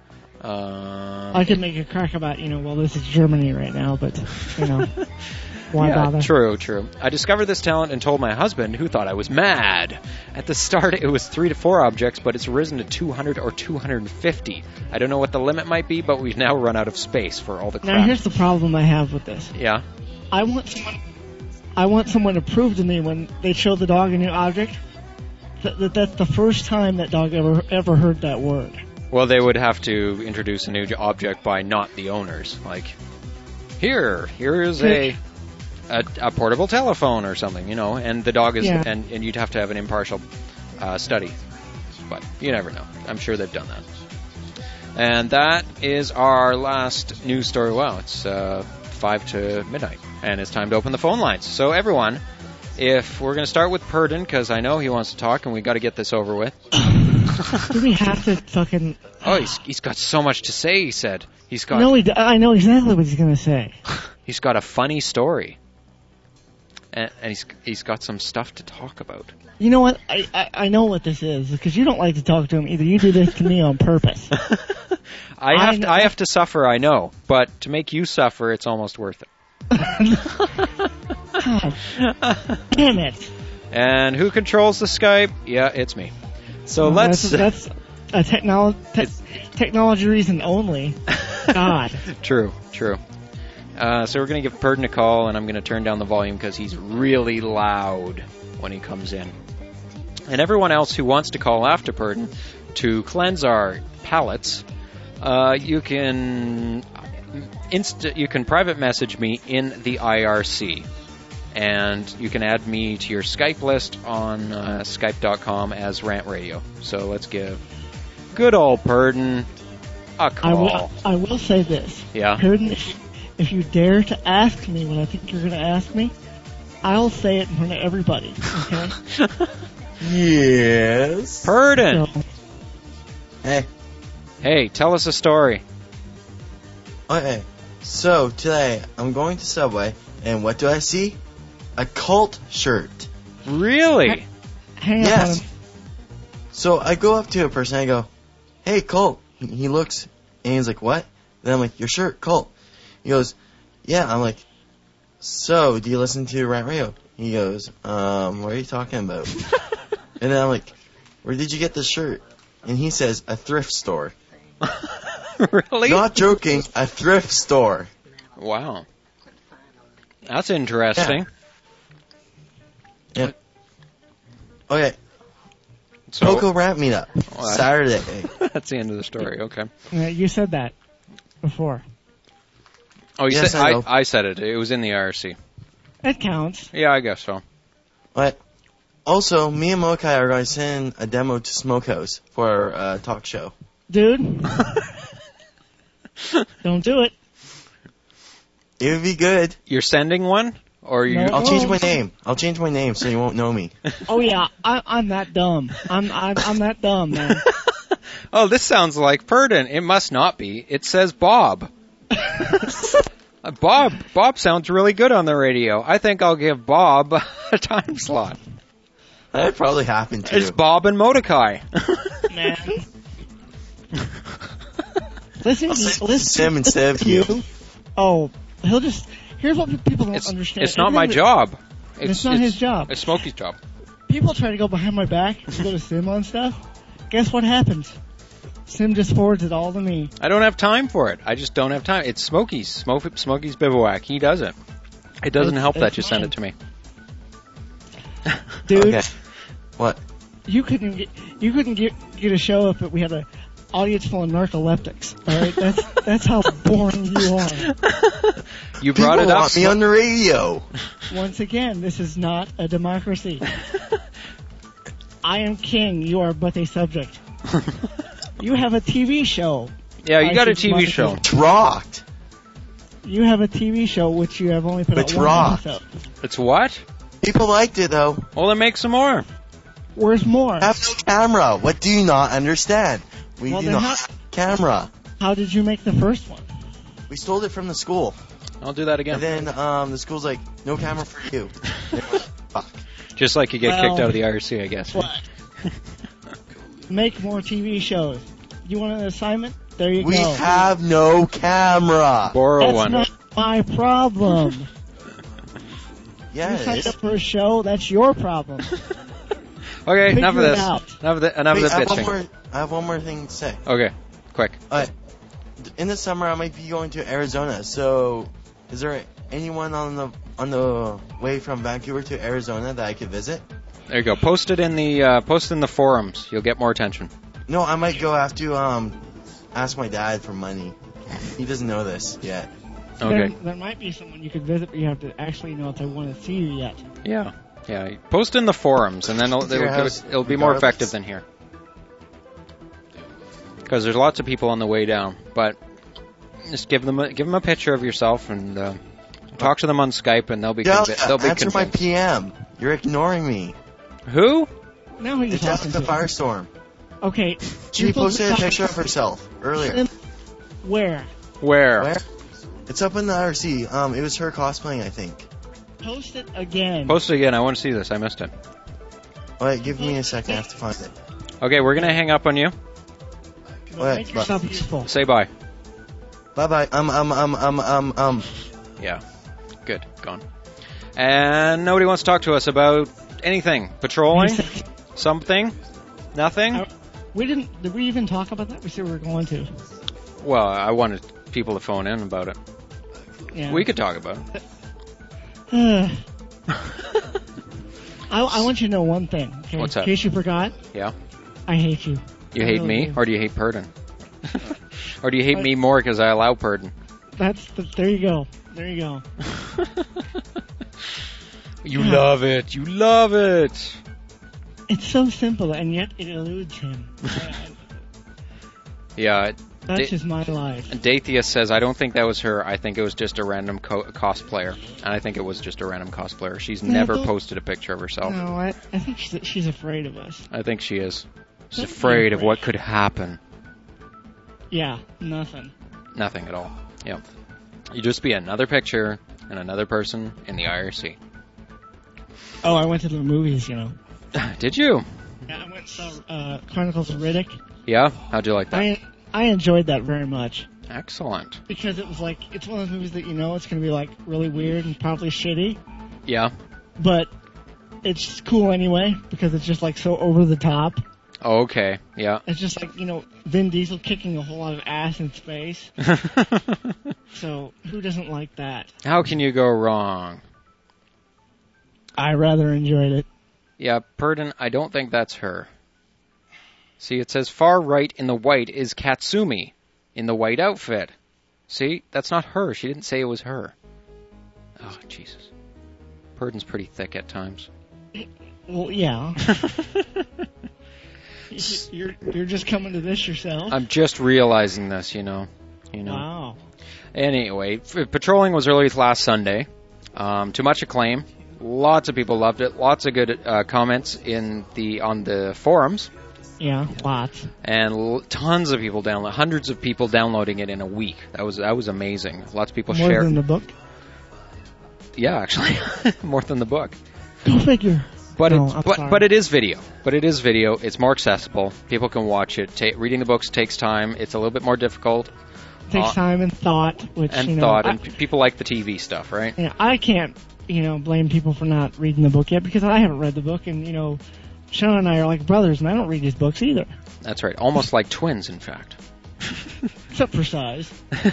I could make a crack about, this is Germany right now, but, why bother? True. I discovered this talent and told my husband, who thought I was mad. At the start, it was 3 to 4 objects, but it's risen to 200 or 250. I don't know what the limit might be, but we've now run out of space for all the crap. Now, here's the problem I have with this. Yeah? I want someone to prove to me when they show the dog a new object that's the first time that dog ever heard that word. Well, they would have to introduce a new object by not the owners. Like, here is a portable telephone or something, and the dog is, and you'd have to have an impartial study. But you never know. I'm sure they've done that. And that is our last news story. Wow, it's 5 to midnight, and it's time to open the phone lines. So everyone, if we're going to start with Purdon, because I know he wants to talk, and we got to get this over with. Do we have to fucking... Oh, he's got so much to say, he said. No, I know exactly what he's going to say. He's got a funny story. And he's got some stuff to talk about. You know what? I know what this is, because you don't like to talk to him either. You do this to me on purpose. I have to suffer, I know. But to make you suffer, it's almost worth it. God damn it. And who controls the Skype? Yeah, it's me. So let's... That's a technology reason only. God. True. So we're going to give Purdon a call, and I'm going to turn down the volume because he's really loud when he comes in. And everyone else who wants to call after Purdon to cleanse our palates, you can private message me in the IRC. And you can add me to your Skype list on Skype.com as Rant Radio. So let's give good old Purdon a call. I will say this. Yeah. Purdon, if you dare to ask me what I think you're going to ask me, I'll say it in front of everybody. Okay? Yes. Purdon. So, Hey, tell us a story. Okay. So today I'm going to Subway, and what do I see? A Cult shirt. Really? hang up on Yes. him. So I go up to a person, I go, "Hey, Cult." He looks, and he's like, "What?" Then I'm like, "Your shirt, Cult." He goes, "Yeah." I'm like, "So, do you listen to Rant Radio?" He goes, "What are you talking about?" And then I'm like, "Where did you get this shirt?" And he says, "A thrift store." Really? Not joking, a thrift store. Wow. That's interesting. Yeah. Okay, So Coco Rant Meetup, What? Saturday. that's the end of the story. Okay. Yeah, you said that before. Oh, you Yes, said I know. I said it. It was in the IRC. It counts. Yeah, I guess so. But also, me and Mokai are going to send a demo to Smokehouse for our talk show. Dude, don't do it. It would be good. You're sending one, or you? No. I'll change my name. I'll change my name so you won't know me. Oh yeah, I'm that dumb. I'm that dumb, man. Oh, this sounds like Purdon. It must not be. It says Bob. Bob sounds really good on the radio. I think I'll give Bob a time slot. That probably happened to It's you. Bob and Mordecai. Man. Listen, Sim instead of you. Oh, he'll just. Here's what people don't understand. It's not my Everything job. It's not his job. It's Smokey's job. that- People try to go behind my back and go to Sim on stuff. Guess what happens? Sim just forwards it all to me. I don't have time for it. I just don't have time. It's Smokey's. Smokey's bivouac. He does it. It doesn't help that you send it to me. Dude, Okay. What? you couldn't get a show if we had an audience full of narcoleptics. All right, that's how boring you are. You People brought it up. want me on the radio. Once again, this is not a democracy. I am king. You are but a subject. You have a TV show. Yeah, you I got a should TV market show. it. It's rocked. You have a TV show which you have only put It's out one rocked. episode. It's what? People liked it though. Well, then make some more. Where's more? I have no camera. What do you not understand? We Well, do then not how- have camera. How did you make the first one? We stole it from the school. I'll do that again. And then the school's like, no camera for you. And I went, fuck. Just like you get Well- kicked out of the IRC, I guess. What? Make more TV shows. You want an assignment? There you We go. have no camera. Borrow That's one. not my problem. Yeah, You it signed is. up for a show, that's your problem. Okay, enough of Figure it this. out. Enough of Wait, the bitching. I have one more thing to say. Okay, quick. In the summer, I might be going to Arizona. So, is there anyone on the way from Vancouver to Arizona that I could visit? There you go. Post it in the forums. You'll get more attention. No, I might go have to ask my dad for money. He doesn't know this yet. Okay. There might be someone you could visit, but you have to actually know if they want to see you yet. Yeah. Yeah. Post in the forums, and then Your house, it'll be more regardless. effective than here. Because there's lots of people on the way down, but just give them a picture of yourself and talk to them on Skype, and they'll be Yeah, they'll be answer my convinced. PM. You're ignoring me. Who? Now who are you It's talking Jessica to? Firestorm. Okay. She you're supposed to posted a talk- picture of herself earlier. Where? Where? Where? It's up in the IRC. It was her cosplaying, I think. Post it again. Post it again. I want to see this. I missed it. Wait, give me a second. I have to find it. Okay, we're gonna hang up on you. Wait, Make yourself useful. Say bye. Bye bye. Yeah. Good. Gone. And nobody wants to talk to us about anything. Patrolling? Something? Nothing? Did we even talk about that? We said we were going to. Well, I wanted people to phone in about it. Yeah. We could talk about it. I want you to know one thing. Okay? What's that? In case you forgot, Yeah. I hate you. You I hate really me, do. or do you hate Purdon? Or do you hate me more because I allow Purdon? There you go. There you go. You love it. You love it. It's so simple, and yet it eludes him. Yeah. That's just my life. Dathia says, I don't think that was her. I think it was just a random cosplayer. And I think it was just a random cosplayer. She's never posted a picture of herself. No, I think she's afraid of us. I think she is. She's Don't be afraid of afraid. what could happen. Yeah, nothing. Nothing at all. Yeah. You just be another picture and another person in the IRC. Oh, I went to the movies, you know. Did you? Yeah, I went and saw Chronicles of Riddick. Yeah? How'd you like that? I enjoyed that very much. Excellent. Because it was like, it's one of those movies that you know it's going to be like really weird and probably shitty, Yeah. but it's cool anyway because it's just like so over the top. Oh, okay. Yeah. It's just like, you know, Vin Diesel kicking a whole lot of ass in space. So who doesn't like that? How can you go wrong? I rather enjoyed it. Yeah, Purdon, I don't think that's her. See, it says far right in the white is Katsumi in the white outfit. See, that's not her. She didn't say it was her. Oh, Jesus. Purdon's pretty thick at times. Well, yeah. You're just coming to this yourself. I'm just realizing this, you know. Wow. Anyway, patrolling was released last Sunday. To much acclaim. Lots of people loved it. Lots of good comments on the forums. Yeah, lots. And tons of people hundreds of people downloading it in a week. That was amazing. Lots of people More shared. than the book? Yeah, actually, more than the book. Go figure. But No, it's I'm but sorry. it is video. But it is video. It's more accessible. People can watch it. Reading the books takes time. It's a little bit more difficult. Takes time and thought, which And you know, thought, and people like the TV stuff, right? I can't, blame people for not reading the book yet because I haven't read the book, and Sean and I are like brothers, and I don't read his books either, That's right. Almost like twins, in fact. except for size.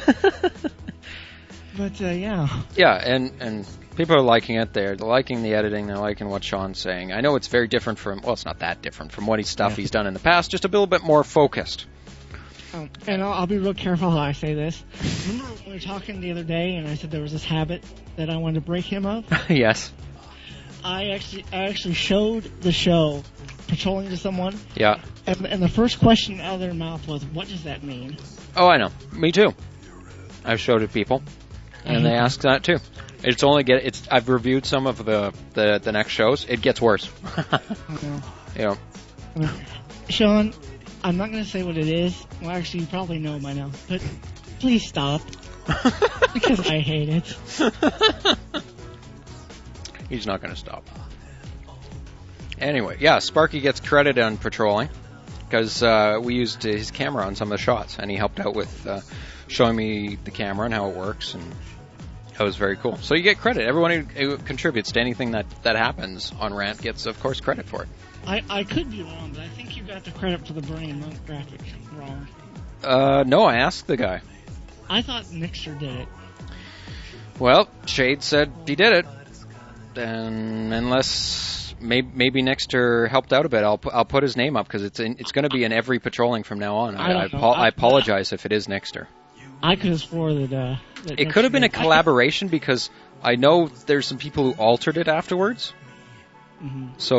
But yeah, Yeah, and people are liking it. They're liking the editing. They're liking what Sean's saying. I know it's very different from, well, it's not that different from what he's done in the past, just a little bit more focused. and I'll be real careful how I say this. Remember when we were talking the other day, and I said there was this habit that I wanted to break him of? Yes. I actually showed the show patrolling to someone, Yeah. and the first question out of their mouth was, "What does that mean?" Oh, I know. Me too. I've showed it to people, and they ask that too. It's only I've reviewed some of the next shows. It gets worse. Yeah. Sean, I'm not going to say what it is. Well, actually, you probably know by now. But please stop. Because I hate it. He's not going to stop. Anyway, yeah, Sparky gets credit on patrolling because we used his camera on some of the shots, and he helped out with showing me the camera and how it works, and that was very cool. So you get credit. Everyone who contributes to anything that happens on Rant gets, of course, credit for it. I could be wrong, but I think you got the credit for the Burning Monk graphics wrong. No, I asked the guy. I thought Nixter did it. Well, Shade said he did it, and unless maybe Nixter helped out a bit, I'll put his name up because it's going to be in every patrolling from now on. I apologize if it is Nixter. I could have swore that It could have been a collaboration because I know there's some people who altered it afterwards. Mm-hmm. So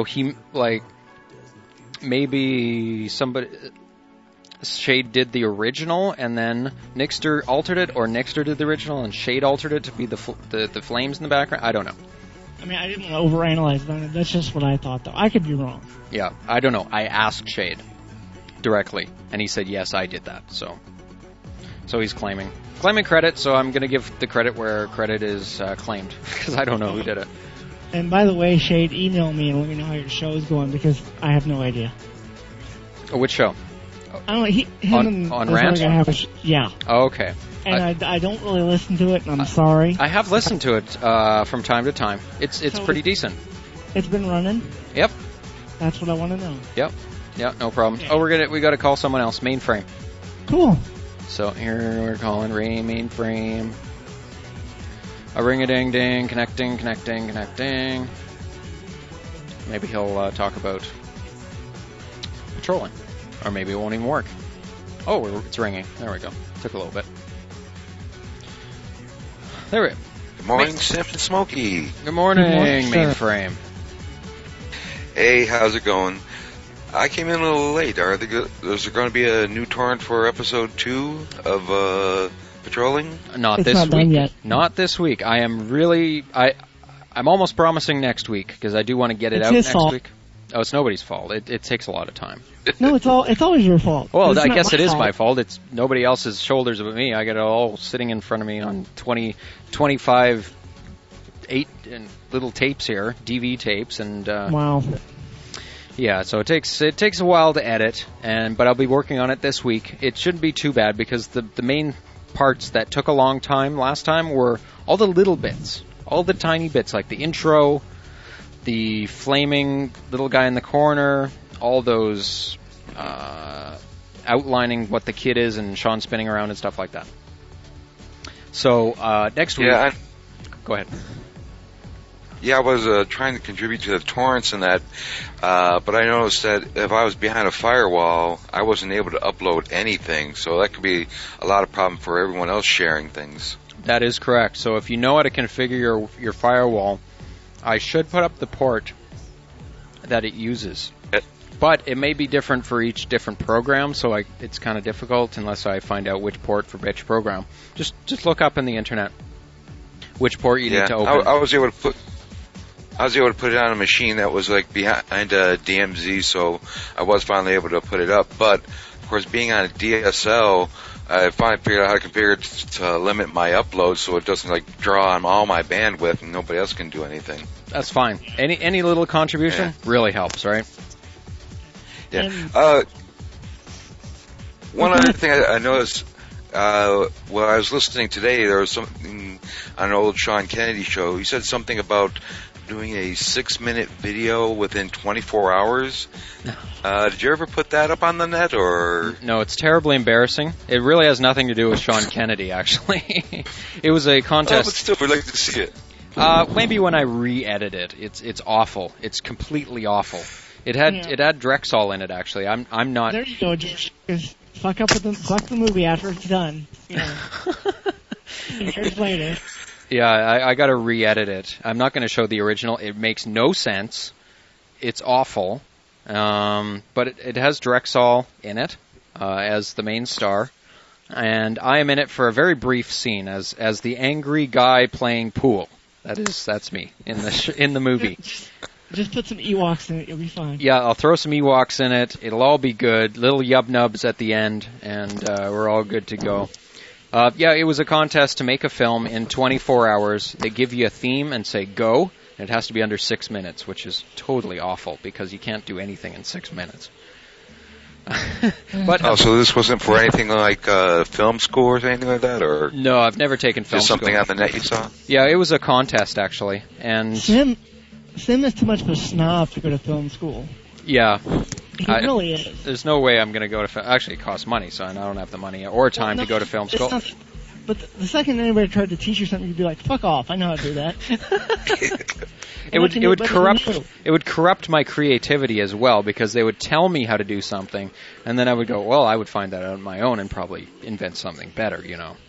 maybe somebody. Shade did the original, and then Nixter altered it, or Nixter did the original, and Shade altered it to be the flames in the background. I don't know. I mean, I didn't want to overanalyze it. That's just what I thought, though. I could be wrong. Yeah, I don't know. I asked Shade directly, and he said, yes, I did that. So he's claiming credit, so I'm going to give the credit where credit is claimed, because I don't know who did it. And by the way, Shade, email me and let me know how your show is going, because I have no idea. Oh, which show? I don't know. Him on and this Rant? other guy have Oh, okay. And I don't really listen to it, and I'm sorry. I have listened to it from time to time. It's pretty decent. It's been running. Yep. That's what I want to know. Yep. Yeah, no problem. Yeah. Oh, we got to call someone else. Mainframe. Cool. So here we're calling Ray Mainframe. A ring-a-ding-ding, connecting. Maybe he'll talk about patrolling. Or maybe it won't even work. Oh, it's ringing. There we go. Took a little bit. There we go. Good morning, Simp and Smokey. Good morning, sir. Mainframe. Hey, how's it going? I came in a little late. Is there going to be a new torrent for episode 2 of patrolling? Not It's this not week. done yet. Not this week. I am really... I'm almost promising next week, because I do want to get it It's out his next fault. week. Oh, it's nobody's fault. It takes a lot of time. No, it's always your fault. Well, It's I not guess it is fault. my fault. It's nobody else's shoulders but me. I got it all sitting in front of me on 25 8 and little tapes here, DV tapes, and Wow. yeah. So it takes a while to edit, but I'll be working on it this week. It shouldn't be too bad because the main parts that took a long time last time were all the little bits, all the tiny bits, like the intro, the flaming little guy in the corner, all those outlining what the kid is and Sean spinning around and stuff like that. So next week, Yeah, go ahead. I was trying to contribute to the torrents and that, but I noticed that if I was behind a firewall, I wasn't able to upload anything, so that could be a lot of problem for everyone else sharing things. That is correct. So if you know how to configure your firewall, I should put up the port that it uses. But it may be different for each different program, so it's kind of difficult unless I find out which port for which program. Just look up in the internet which port you need to open. I was able to put it on a machine that was like behind a DMZ, so I was finally able to put it up. But of course, being on a DSL, I finally figured out how to configure it to limit my upload so it doesn't like draw on all my bandwidth and nobody else can do anything. That's fine. Any little contribution really helps, right? Yeah. And- One other thing I noticed while I was listening today, there was something on an old Sean Kennedy show. He said something about doing a 6-minute video within 24 hours. Did you ever put that up on the net, or? No, it's terribly embarrassing. It really has nothing to do with Sean Kennedy, actually. It was a Oh, contest. but still, we'd like to see it. Maybe when I re-edit it, it's awful. It's completely awful. It had Drexel in it, actually. I'm not. There you go. Just fuck the movie after it's done. Yeah. Years later. Yeah, I got to re-edit it. I'm not going to show the original. It makes no sense. It's awful. But it has Drexel in it as the main star, and I am in it for a very brief scene as the angry guy playing pool. That's me in the movie. Just put some Ewoks in it. You'll be fine. Yeah, I'll throw some Ewoks in it. It'll all be good. Little yub nubs at the end, and we're all good to go. It was a contest to make a film in 24 hours. They give you a theme and say go, and it has to be under 6 minutes, which is totally awful because you can't do anything in 6 minutes. But So this wasn't for anything like film school or anything like that, or no, I've never taken film just something school. on the net you saw? Yeah, it was a contest actually, and Sim is too much of a snob to go to film school. yeah, He really is. there's no way I'm going to go to film. Actually, it costs money, so I don't have the money or time to go to film It's school. not- but the second anybody tried to teach you something, you'd be like, "Fuck off! I know how to do that." It would I can do better than you. it would corrupt my creativity as well because they would tell me how to do something, and then I would go, well, I would find that out on my own and probably invent something better, you know.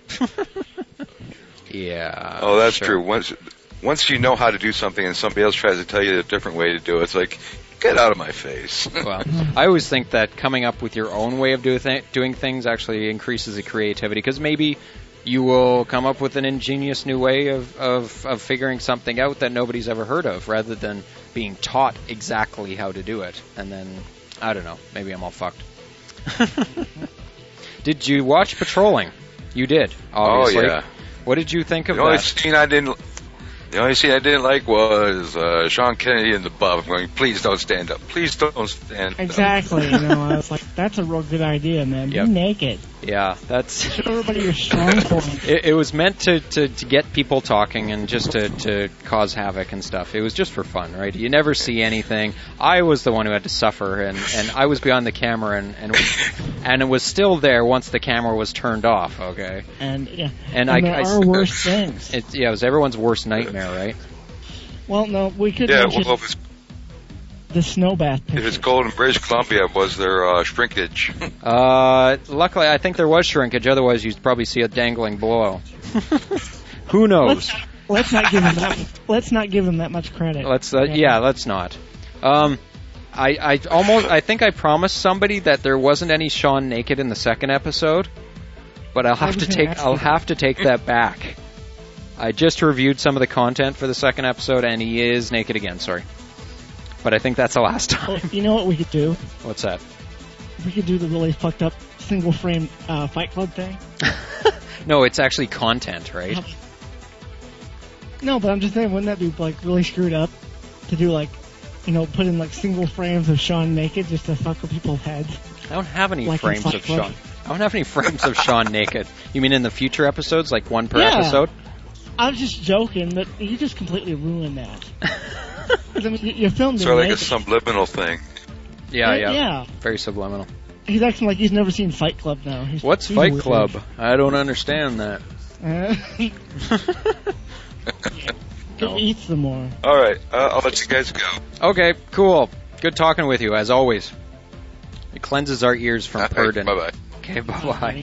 Yeah. Oh, that's sure. true. Once you know how to do something and somebody else tries to tell you a different way to do it, it's like, get out of my face. Well, I always think that coming up with your own way of doing things actually increases the creativity because maybe you will come up with an ingenious new way of figuring something out that nobody's ever heard of rather than being taught exactly how to do it. And then, I don't know, maybe I'm all fucked. Did you watch Patrolling? You did, obviously. Oh, yeah. What did you think of The only that? scene I didn't like was Sean Kennedy in the buff going, please don't stand up. Please don't stand up. Exactly. I was like, "That's a real good idea, man. Yep. Be naked." Yeah, that's. Show everybody your strong point. It was meant to get people talking and just to cause havoc and stuff. It was just for fun, right? You never see anything. I was the one who had to suffer, and I was behind the camera, and it was still there once the camera was turned off. Okay. And yeah. And there are worse things. It was everyone's worst nightmare, right? Well, no, we could. Yeah, mention well, if it's, the snow bath pictures. if it's cold in British Columbia, was there shrinkage? Luckily, I think there was shrinkage. Otherwise, you'd probably see it dangling below. Who knows? Let's not give him that. Let's not give him that much credit. Let's not. I think I promised somebody that there wasn't any Sean naked in the second episode, but I'll have to take that back. I just reviewed some of the content for the second episode, and he is naked again. Sorry, but I think that's the last time. Well, you know what we could do? What's that? We could do the really fucked up single frame Fight Club thing. No, it's actually content, right? No, but I'm just saying, wouldn't that be like really screwed up to do like, put in like single frames of Sean naked just to fuck with people's heads? I don't have any like frames of Sean. I don't have any frames of Sean naked. You mean in the future episodes, like one per episode? I was just joking, but you just completely ruined that. I mean, you filmed So it. like a subliminal thing. Yeah. Very subliminal. He's acting like he's never seen Fight Club now. What's Fight Club? I don't understand that. Go eat some more. All right, I'll let you guys go. Okay, cool. Good talking with you, as always. It cleanses our ears from purden. Bye-bye. Okay, bye-bye.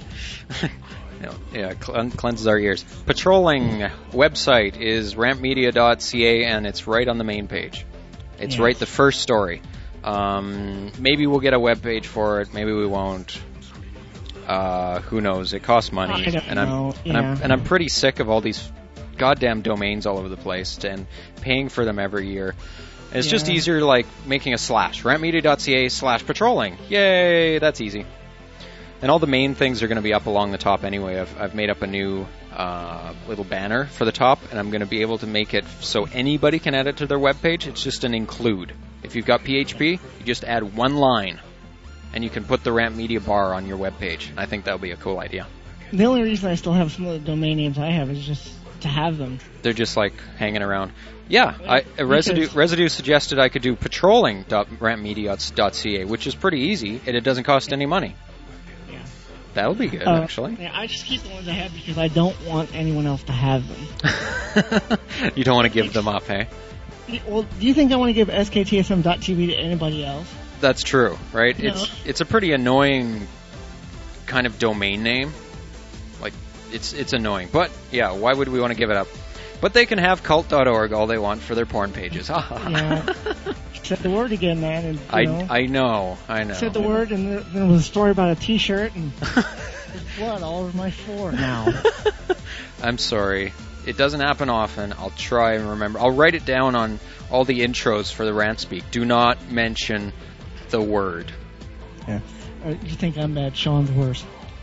Cleanses our ears. Patrolling website is rampmedia.ca, and it's right on the main page. It's right the first story. Maybe we'll get a web page for it. Maybe we won't. Who knows? It costs money, I don't know. I'm pretty sick of all these goddamn domains all over the place and paying for them every year. It's just easier, like making a slash rampmedia.ca/patrolling. Yay, that's easy. And all the main things are going to be up along the top anyway. I've made up a new little banner for the top, and I'm going to be able to make it so anybody can add it to their webpage. It's just an include. If you've got PHP, you just add one line, and you can put the Ramp Media bar on your webpage. I think that would be a cool idea. The only reason I still have some of the domain names I have is just to have them. They're just like hanging around. Yeah, Residue suggested I could do patrolling.rampmedia.ca, which is pretty easy, and it doesn't cost any money. Yeah. That would be good, actually. Yeah, I just keep the ones I have because I don't want anyone else to have them. You don't want to give them up, hey? Well, do you think I want to give sktsm.tv to anybody else? That's true, right? No. It's a pretty annoying kind of domain name. Like, it's annoying. But, yeah, why would we want to give it up? But they can have cult.org all they want for their porn pages. Yeah. Said the word again, man. And, I know. Said the word, and there was a story about a T-shirt, and there's blood all over my floor now. I'm sorry. It doesn't happen often. I'll try and remember. I'll write it down on all the intros for the Rant Speak. Do not mention the word. Yeah. You think I'm bad? Sean's worse.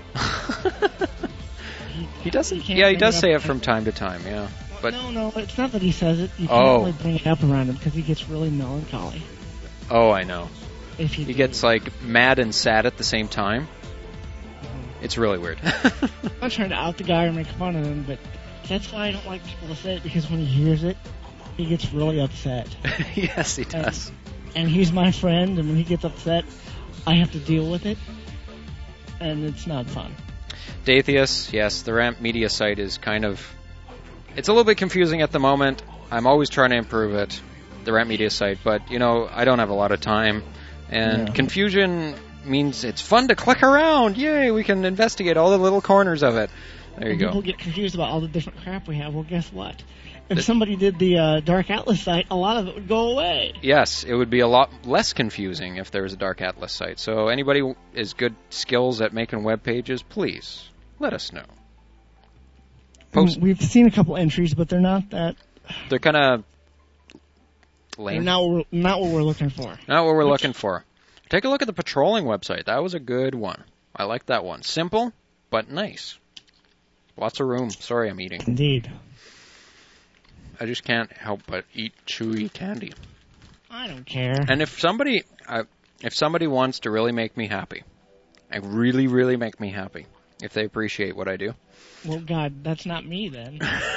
He doesn't. Yeah, he does say it from time to time. Yeah. But no, it's not that he says it. You can't really bring it up around him because he gets really melancholy. Oh, I know. He gets like mad and sad at the same time. It's really weird. I'm not trying to out the guy or make fun of him, but that's why I don't like people to say it, because when he hears it, he gets really upset. Yes, he does. And he's my friend, and when he gets upset, I have to deal with it, and it's not fun. Dathius, yes, the Ramp Media site is kind of... It's a little bit confusing at the moment. I'm always trying to improve it, the Ramp Media site, but, I don't have a lot of time. And confusion means it's fun to click around. Yay, we can investigate all the little corners of it. There you go. People get confused about all the different crap we have. Well, guess what? If somebody did the Dark Atlas site, a lot of it would go away. Yes, it would be a lot less confusing if there was a Dark Atlas site. So anybody who has good skills at making web pages, please let us know. We've seen a couple entries, but they're not that... They're kind of lame. They're not what we're looking for. Not what we're looking for. Take a look at the patrolling website. That was a good one. I like that one. Simple, but nice. Lots of room. Sorry, I'm eating. Indeed. I just can't help but eat chewy candy. I don't care. And if somebody wants to really make me happy, and really, really make me happy, if they appreciate what I do. Well, God, that's not me then.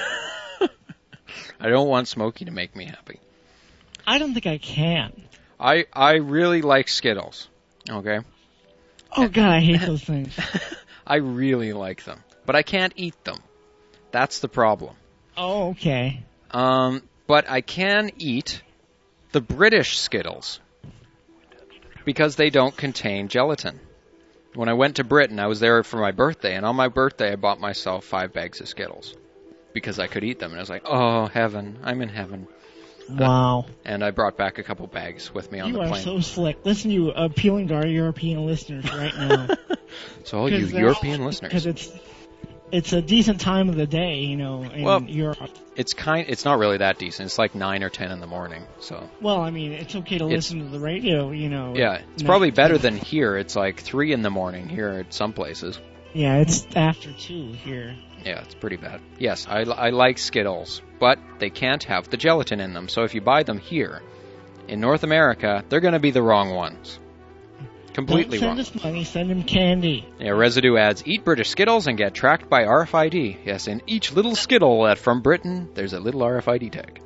I don't want Smokey to make me happy. I don't think I can. I really like Skittles. Okay? Oh, God, I hate those things. I really like them. But I can't eat them. That's the problem. Oh, okay. But I can eat the British Skittles. Because they don't contain gelatin. When I went to Britain, I was there for my birthday, and on my birthday I bought myself 5 bags of Skittles. Because I could eat them, and I was like, oh, heaven, I'm in heaven. Wow. And I brought back a couple bags with me on the You are plane. so slick. Listen to you appealing to our European listeners right now. So all you European listeners. Because it's a decent time of the day, you know, in Europe. It's not really that decent. It's like 9 or 10 in the morning. So. Well, I mean, it's okay to listen to the radio, you know. Yeah, it's probably better than here. It's like 3 in the morning here at some places. Yeah, it's after 2 here. Yeah, it's pretty bad. Yes, I like Skittles, but they can't have the gelatin in them. So if you buy them here, in North America, they're going to be the wrong ones. Completely wrong. Don't send us money, send them candy. Yeah, Residue adds, eat British Skittles and get tracked by RFID. Yes, in each little Skittle from Britain, there's a little RFID tag.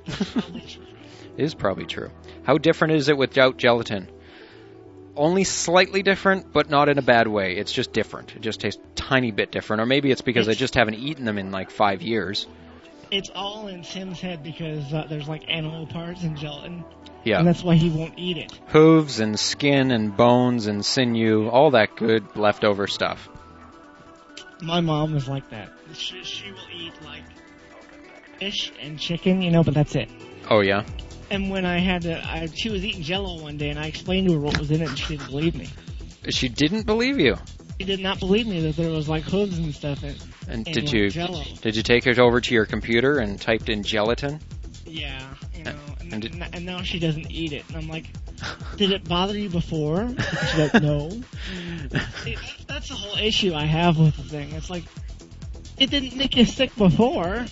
It is probably true. How different is it without gelatin? Only slightly different, but not in a bad way. It's just different. It just tastes a tiny bit different. Or maybe it's because I just haven't eaten them in like 5 years. It's all in Sim's head because there's like animal parts in gelatin. Yeah. And that's why he won't eat it. Hooves and skin and bones and sinew, all that good leftover stuff. My mom was like that. She will eat like fish and chicken, you know, but that's it. Oh, yeah? And when she was eating Jell-O one day, and I explained to her what was in it, and she didn't believe me. She didn't believe you? She did not believe me that there was like hooves and stuff in And like did you Jell-O. Did you take it over to your computer and typed in gelatin? Yeah, you know, and now she doesn't eat it. And I'm like, did it bother you before? And she's like, no. That's the whole issue I have with the thing. It's like, it didn't make you sick before.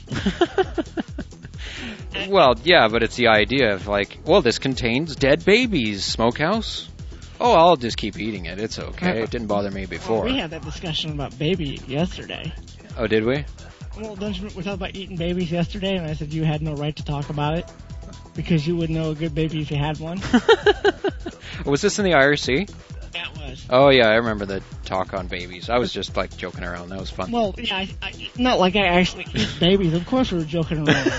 Well, yeah, but it's the idea of like, well, this contains dead babies, Smokehouse. Oh, I'll just keep eating it. It's okay. It didn't bother me before. Well, we had that discussion about baby yesterday. Oh, did we? Well, we talked about eating babies yesterday, and I said you had no right to talk about it because you wouldn't know a good baby if you had one. Was this in the IRC? Yeah, it was. Oh, yeah, I remember the talk on babies. I was just like joking around. That was fun. Well, yeah, not like I actually eat babies. Of course we were joking around.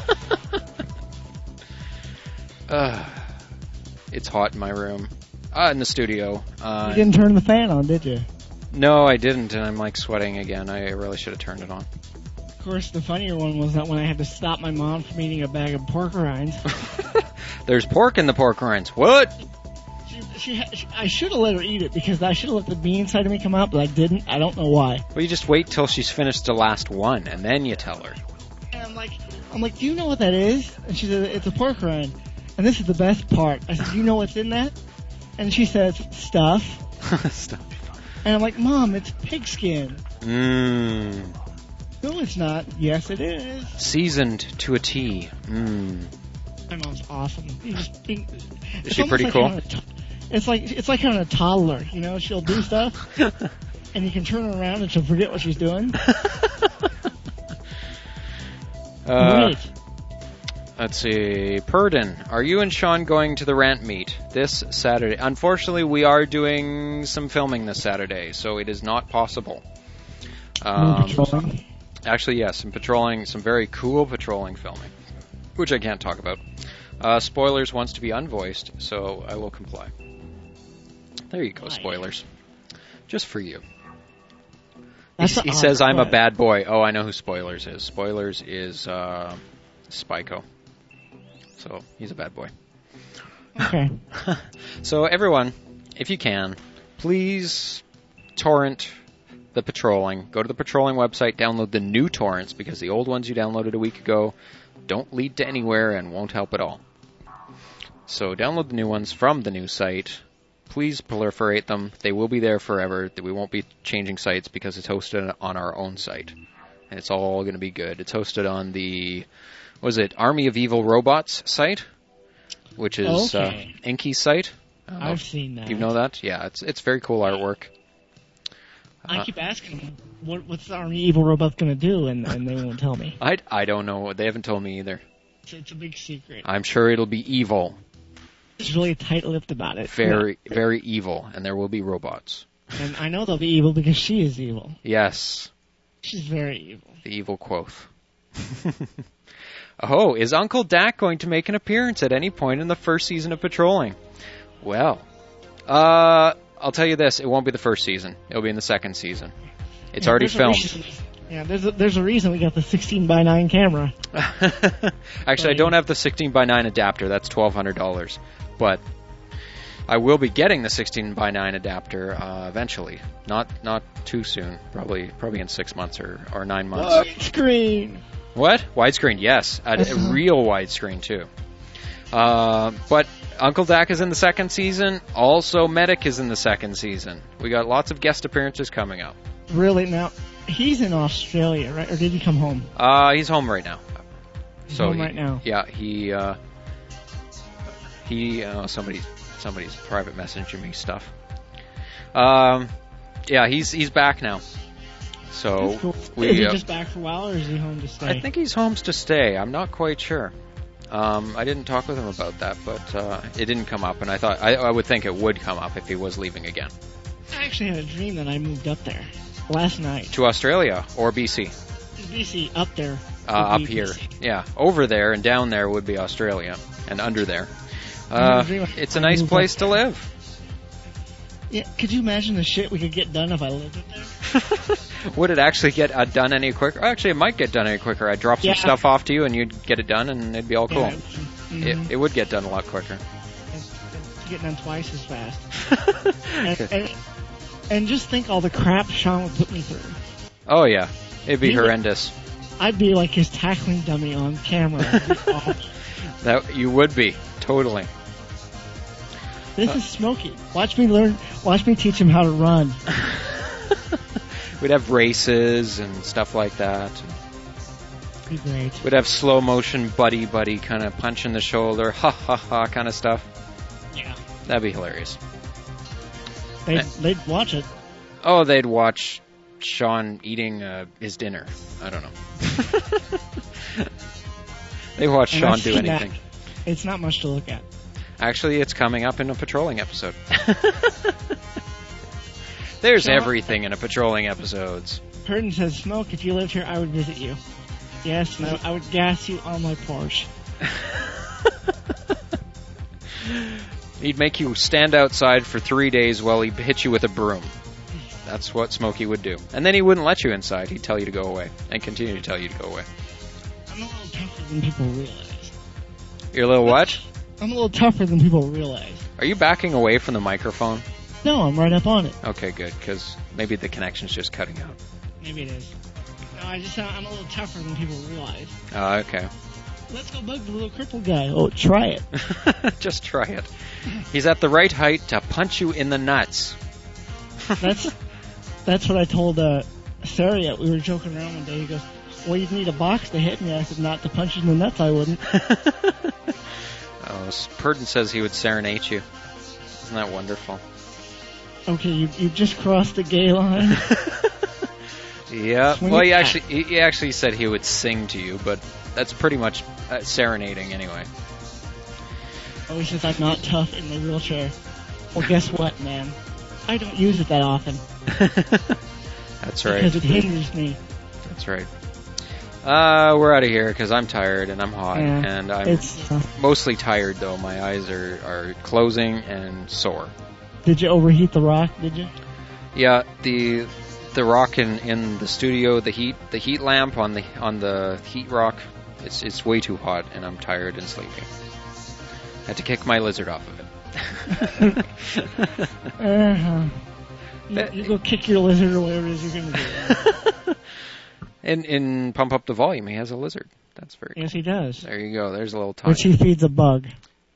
It's hot in my room. In the studio. You didn't turn the fan on, did you? No, I didn't, and I'm like sweating again. I really should have turned it on. Of course, the funnier one was that when I had to stop my mom from eating a bag of pork rinds. There's pork in the pork rinds. What? I should have let her eat it because I should have let the bean side of me come out, but I didn't. I don't know why. Well, you just wait till she's finished the last one, and then you tell her. And I'm like, do you know what that is? And she said, it's a pork rind. And this is the best part. I said, do you know what's in that? And she says, stuff. Stuff. And I'm like, Mom, it's pigskin. Mmm. No, it's not. Yes, it is. Seasoned to a T. Mmm. My mom's awesome. Is she pretty cool? It's like kind of a toddler, you know. She'll do stuff, and you can turn her around and she'll forget what she's doing. Great. Let's see. Purdon, are you and Sean going to the rant meet this Saturday? Unfortunately, we are doing some filming this Saturday, so it is not possible. Patrolling? Actually, yes, some patrolling, some very cool patrolling filming, which I can't talk about. Spoilers wants to be unvoiced, so I will comply. There you go, Spoilers. Just for you. He says I'm a bad boy. Oh, I know who Spoilers is. Spoilers is Spyco. So, he's a bad boy. Okay. So, everyone, if you can, please torrent the patrolling. Go to the patrolling website, download the new torrents, because the old ones you downloaded a week ago don't lead to anywhere and won't help at all. So, download the new ones from the new site. Please proliferate them. They will be there forever. We won't be changing sites because it's hosted on our own site. And it's all going to be good. It's hosted on the, Army of Evil Robots site, which is Inky's site. I've seen that. You know that? Yeah, it's very cool artwork. I keep asking them, what's our evil robot going to do, and they won't tell me. I don't know. They haven't told me either. So it's a big secret. I'm sure it'll be evil. It's really tight-lipped about it. Very, very evil, and there will be robots. And I know they'll be evil because she is evil. Yes. She's very evil. The evil Quoth. Oh, is Uncle Dak going to make an appearance at any point in the first season of Patrolling? Well, I'll tell you this, it won't be the first season. It'll be in the second season. It's already filmed. There's a reason we got the 16:9 camera. Actually, I don't have the 16:9 adapter. That's $1,200. But I will be getting the 16:9 adapter eventually. Not too soon. Probably in 6 months or 9 months. Widescreen. What? Widescreen? Yes, a real widescreen too. But Uncle Dak is in the second season. Also, Medic is in the second season. We got lots of guest appearances coming up. Really? Now, he's in Australia, right? Or did he come home? He's home right now. He's home right now. Yeah, he somebody's private messaging me stuff. Yeah, he's back now. So cool. Is he just back for a while, or is he home to stay? I think he's home to stay. I'm not quite sure. I didn't talk with him about that, but it didn't come up, and I thought I would think it would come up if he was leaving again. I actually had a dream that I moved up there last night. To Australia or BC? BC, up there. Up here. BC. Yeah, over there and down there would be Australia, and under there. It's a nice place to live. Yeah, could you imagine the shit we could get done if I lived up there? Would it actually get done any quicker? Actually, it might get done any quicker. I'd drop some stuff off to you, and you'd get it done, and it'd be all cool. Yeah, it would get done a lot quicker. It's get done twice as fast. and just think all the crap Sean would put me through. Oh, yeah. It'd be horrendous. I'd be like his tackling dummy on camera. That you would be. Totally. This is Smokey. Watch me teach him how to run. We'd have races and stuff like that. Be great. We'd have slow motion buddy kind of punch in the shoulder, ha ha ha kind of stuff. Yeah. That'd be hilarious. They'd watch it. Oh, they'd watch Sean eating his dinner. I don't know. They watch Sean do anything. It's not much to look at. Actually, it's coming up in a Patrolling episode. There's everything in a Patrolling episodes. Purdon says, Smoke, if you lived here, I would visit you. Yes, no, I would gas you on my Porsche. He'd make you stand outside for 3 days while he hit you with a broom. That's what Smokey would do. And then he wouldn't let you inside. He'd tell you to go away. And continue to tell you to go away. I'm a little tougher than people realize. You're a little what? I'm a little tougher than people realize. Are you backing away from the microphone? No, I'm right up on it. Okay, good, because maybe the connection's just cutting out. Maybe it is. No, I'm a little tougher than people realize. Oh, okay. Let's go bug the little crippled guy. Oh, try it. Just try it. He's at the right height to punch you in the nuts. That's what I told Sarah. We were joking around one day. He goes, well, you'd need a box to hit me. I said, not to punch you in the nuts, I wouldn't. Purdon says he would serenade you. Isn't that wonderful? Okay, you just crossed the gay line. Yeah. Well, he actually said he would sing to you, but that's pretty much serenading anyway. Oh, he says I'm not tough in the wheelchair. Well, guess what, man? I don't use it that often. That's right. Because it hinders me. That's right. We're out of here because I'm tired and I'm hot and I'm mostly tired though. My eyes are closing and sore. Did you overheat the rock? Did you? Yeah, the rock in the studio, the heat lamp on the heat rock, it's way too hot and I'm tired and sleepy. I had to kick my lizard off of it. You go kick your lizard or whatever it is you're gonna do. And pump up the volume. He has a lizard. That's very Yes, he does. There you go. There's a little tiny. Which he feeds a bug.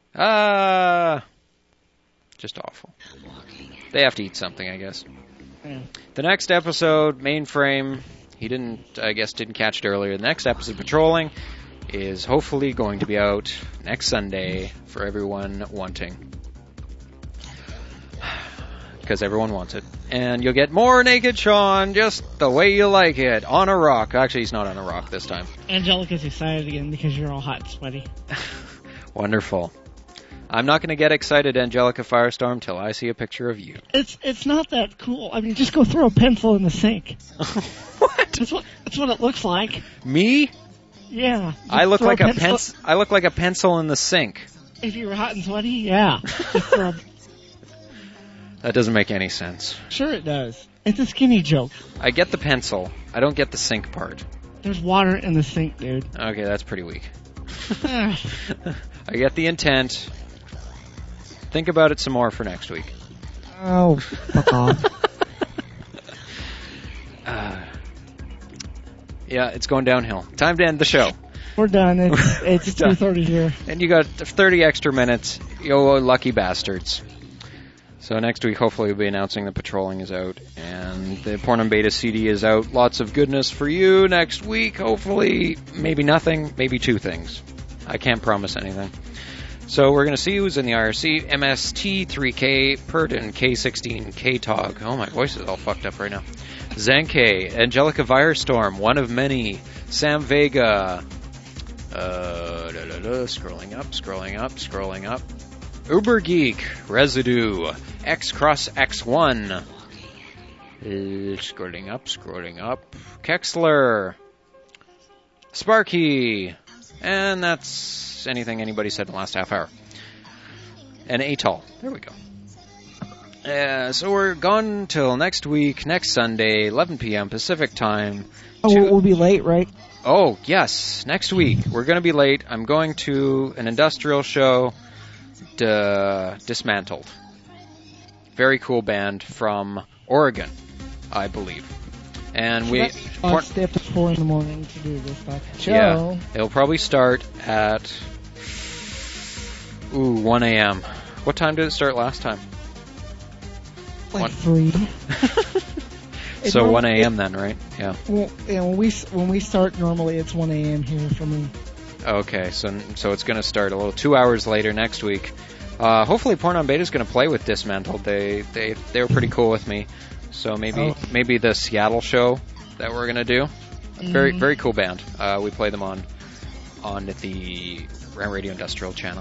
Just awful. They have to eat something, I guess. Yeah. The next episode, Mainframe, he didn't catch it earlier. The next episode, Patrolling, is hopefully going to be out next Sunday for everyone wanting. because everyone wants it. And you'll get more Naked Sean just the way you like it, on a rock. Actually, he's not on a rock this time. Angelica's excited again because you're all hot and sweaty. Wonderful. I'm not going to get excited, Angelica Firestorm, till I see a picture of you. It's not that cool. I mean, just go throw a pencil in the sink. What? That's what it looks like. Me? Yeah. I look like a pencil. I look like a pencil in the sink. If you were hot and sweaty, yeah. Just throw That doesn't make any sense. Sure it does. It's a skinny joke. I get the pencil. I don't get the sink part. There's water in the sink, dude. Okay, that's pretty weak. I get the intent. Think about it some more for next week. Oh, fuck off. Yeah, it's going downhill. Time to end the show. We're done. It's 2:30 here. And you got 30 extra minutes. You lucky bastards. So next week, hopefully, we'll be announcing the Patrolling is out. And the Porn and Beta CD is out. Lots of goodness for you next week. Hopefully, maybe nothing, maybe two things. I can't promise anything. So we're going to see who's in the IRC. MST3K, Purdon, K16, K-Tog. Oh, my voice is all fucked up right now. Zenke, Angelica Firestorm, one of many. Sam Vega. Scrolling up. Uber Geek, Residue, X Cross X1. Scrolling up. Kexler. Sparky. And that's anything anybody said in the last half hour. And Atoll. There we go. So we're gone till next week, next Sunday, 11 p.m. Pacific time. Oh, we'll be late, right? Oh, yes. Next week. We're going to be late. I'm going to an industrial show, Dismantled. Very cool band from Oregon, I believe. And we stay up at 4 in the morning to do this fucking show. Yeah, it'll probably start at 1 a.m. What time did it start last time? Like 3. So 1 a.m. then, right? Yeah. Well, yeah, when we start normally, it's 1 a.m. here for me. Okay, so it's going to start a little 2 hours later next week. Hopefully, Porn on Beta is going to play with Dismantled. They were pretty cool with me. So maybe the Seattle show that we're going to do. Very very cool band. We play them on the Ram Radio Industrial channel.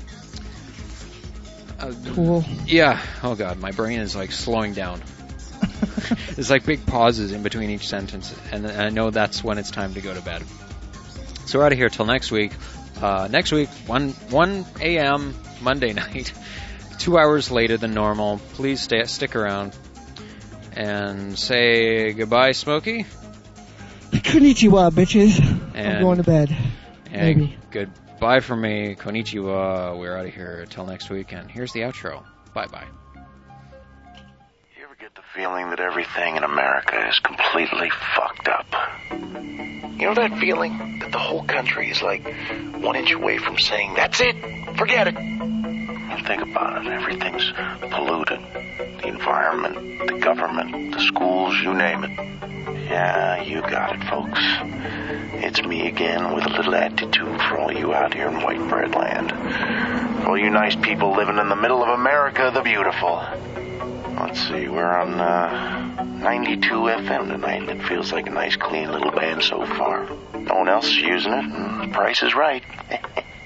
Cool. Yeah. Oh god, my brain is like slowing down. There's like big pauses in between each sentence, and I know that's when it's time to go to bed. So we're out of here till next week. Next week, 1 a.m. Monday night, 2 hours later than normal. Please stick around and say goodbye, Smokey. Konnichiwa, bitches. And, I'm going to bed. And maybe. Goodbye from me. Konnichiwa. We're out of here till next week, and here's the outro. Bye-bye. You ever get the feeling that everything in America is completely fucked up? You know that feeling that the whole country is like 1 inch away from saying, that's it, forget it. And think about it, everything's polluted. The environment, the government, the schools, you name it. Yeah, you got it, folks. It's me again with a little attitude for all you out here in white bread land. For all you nice people living in the middle of America the Beautiful. Let's see, we're on 92 FM tonight. It feels like a nice, clean little band so far. No one else is using it, and the price is right.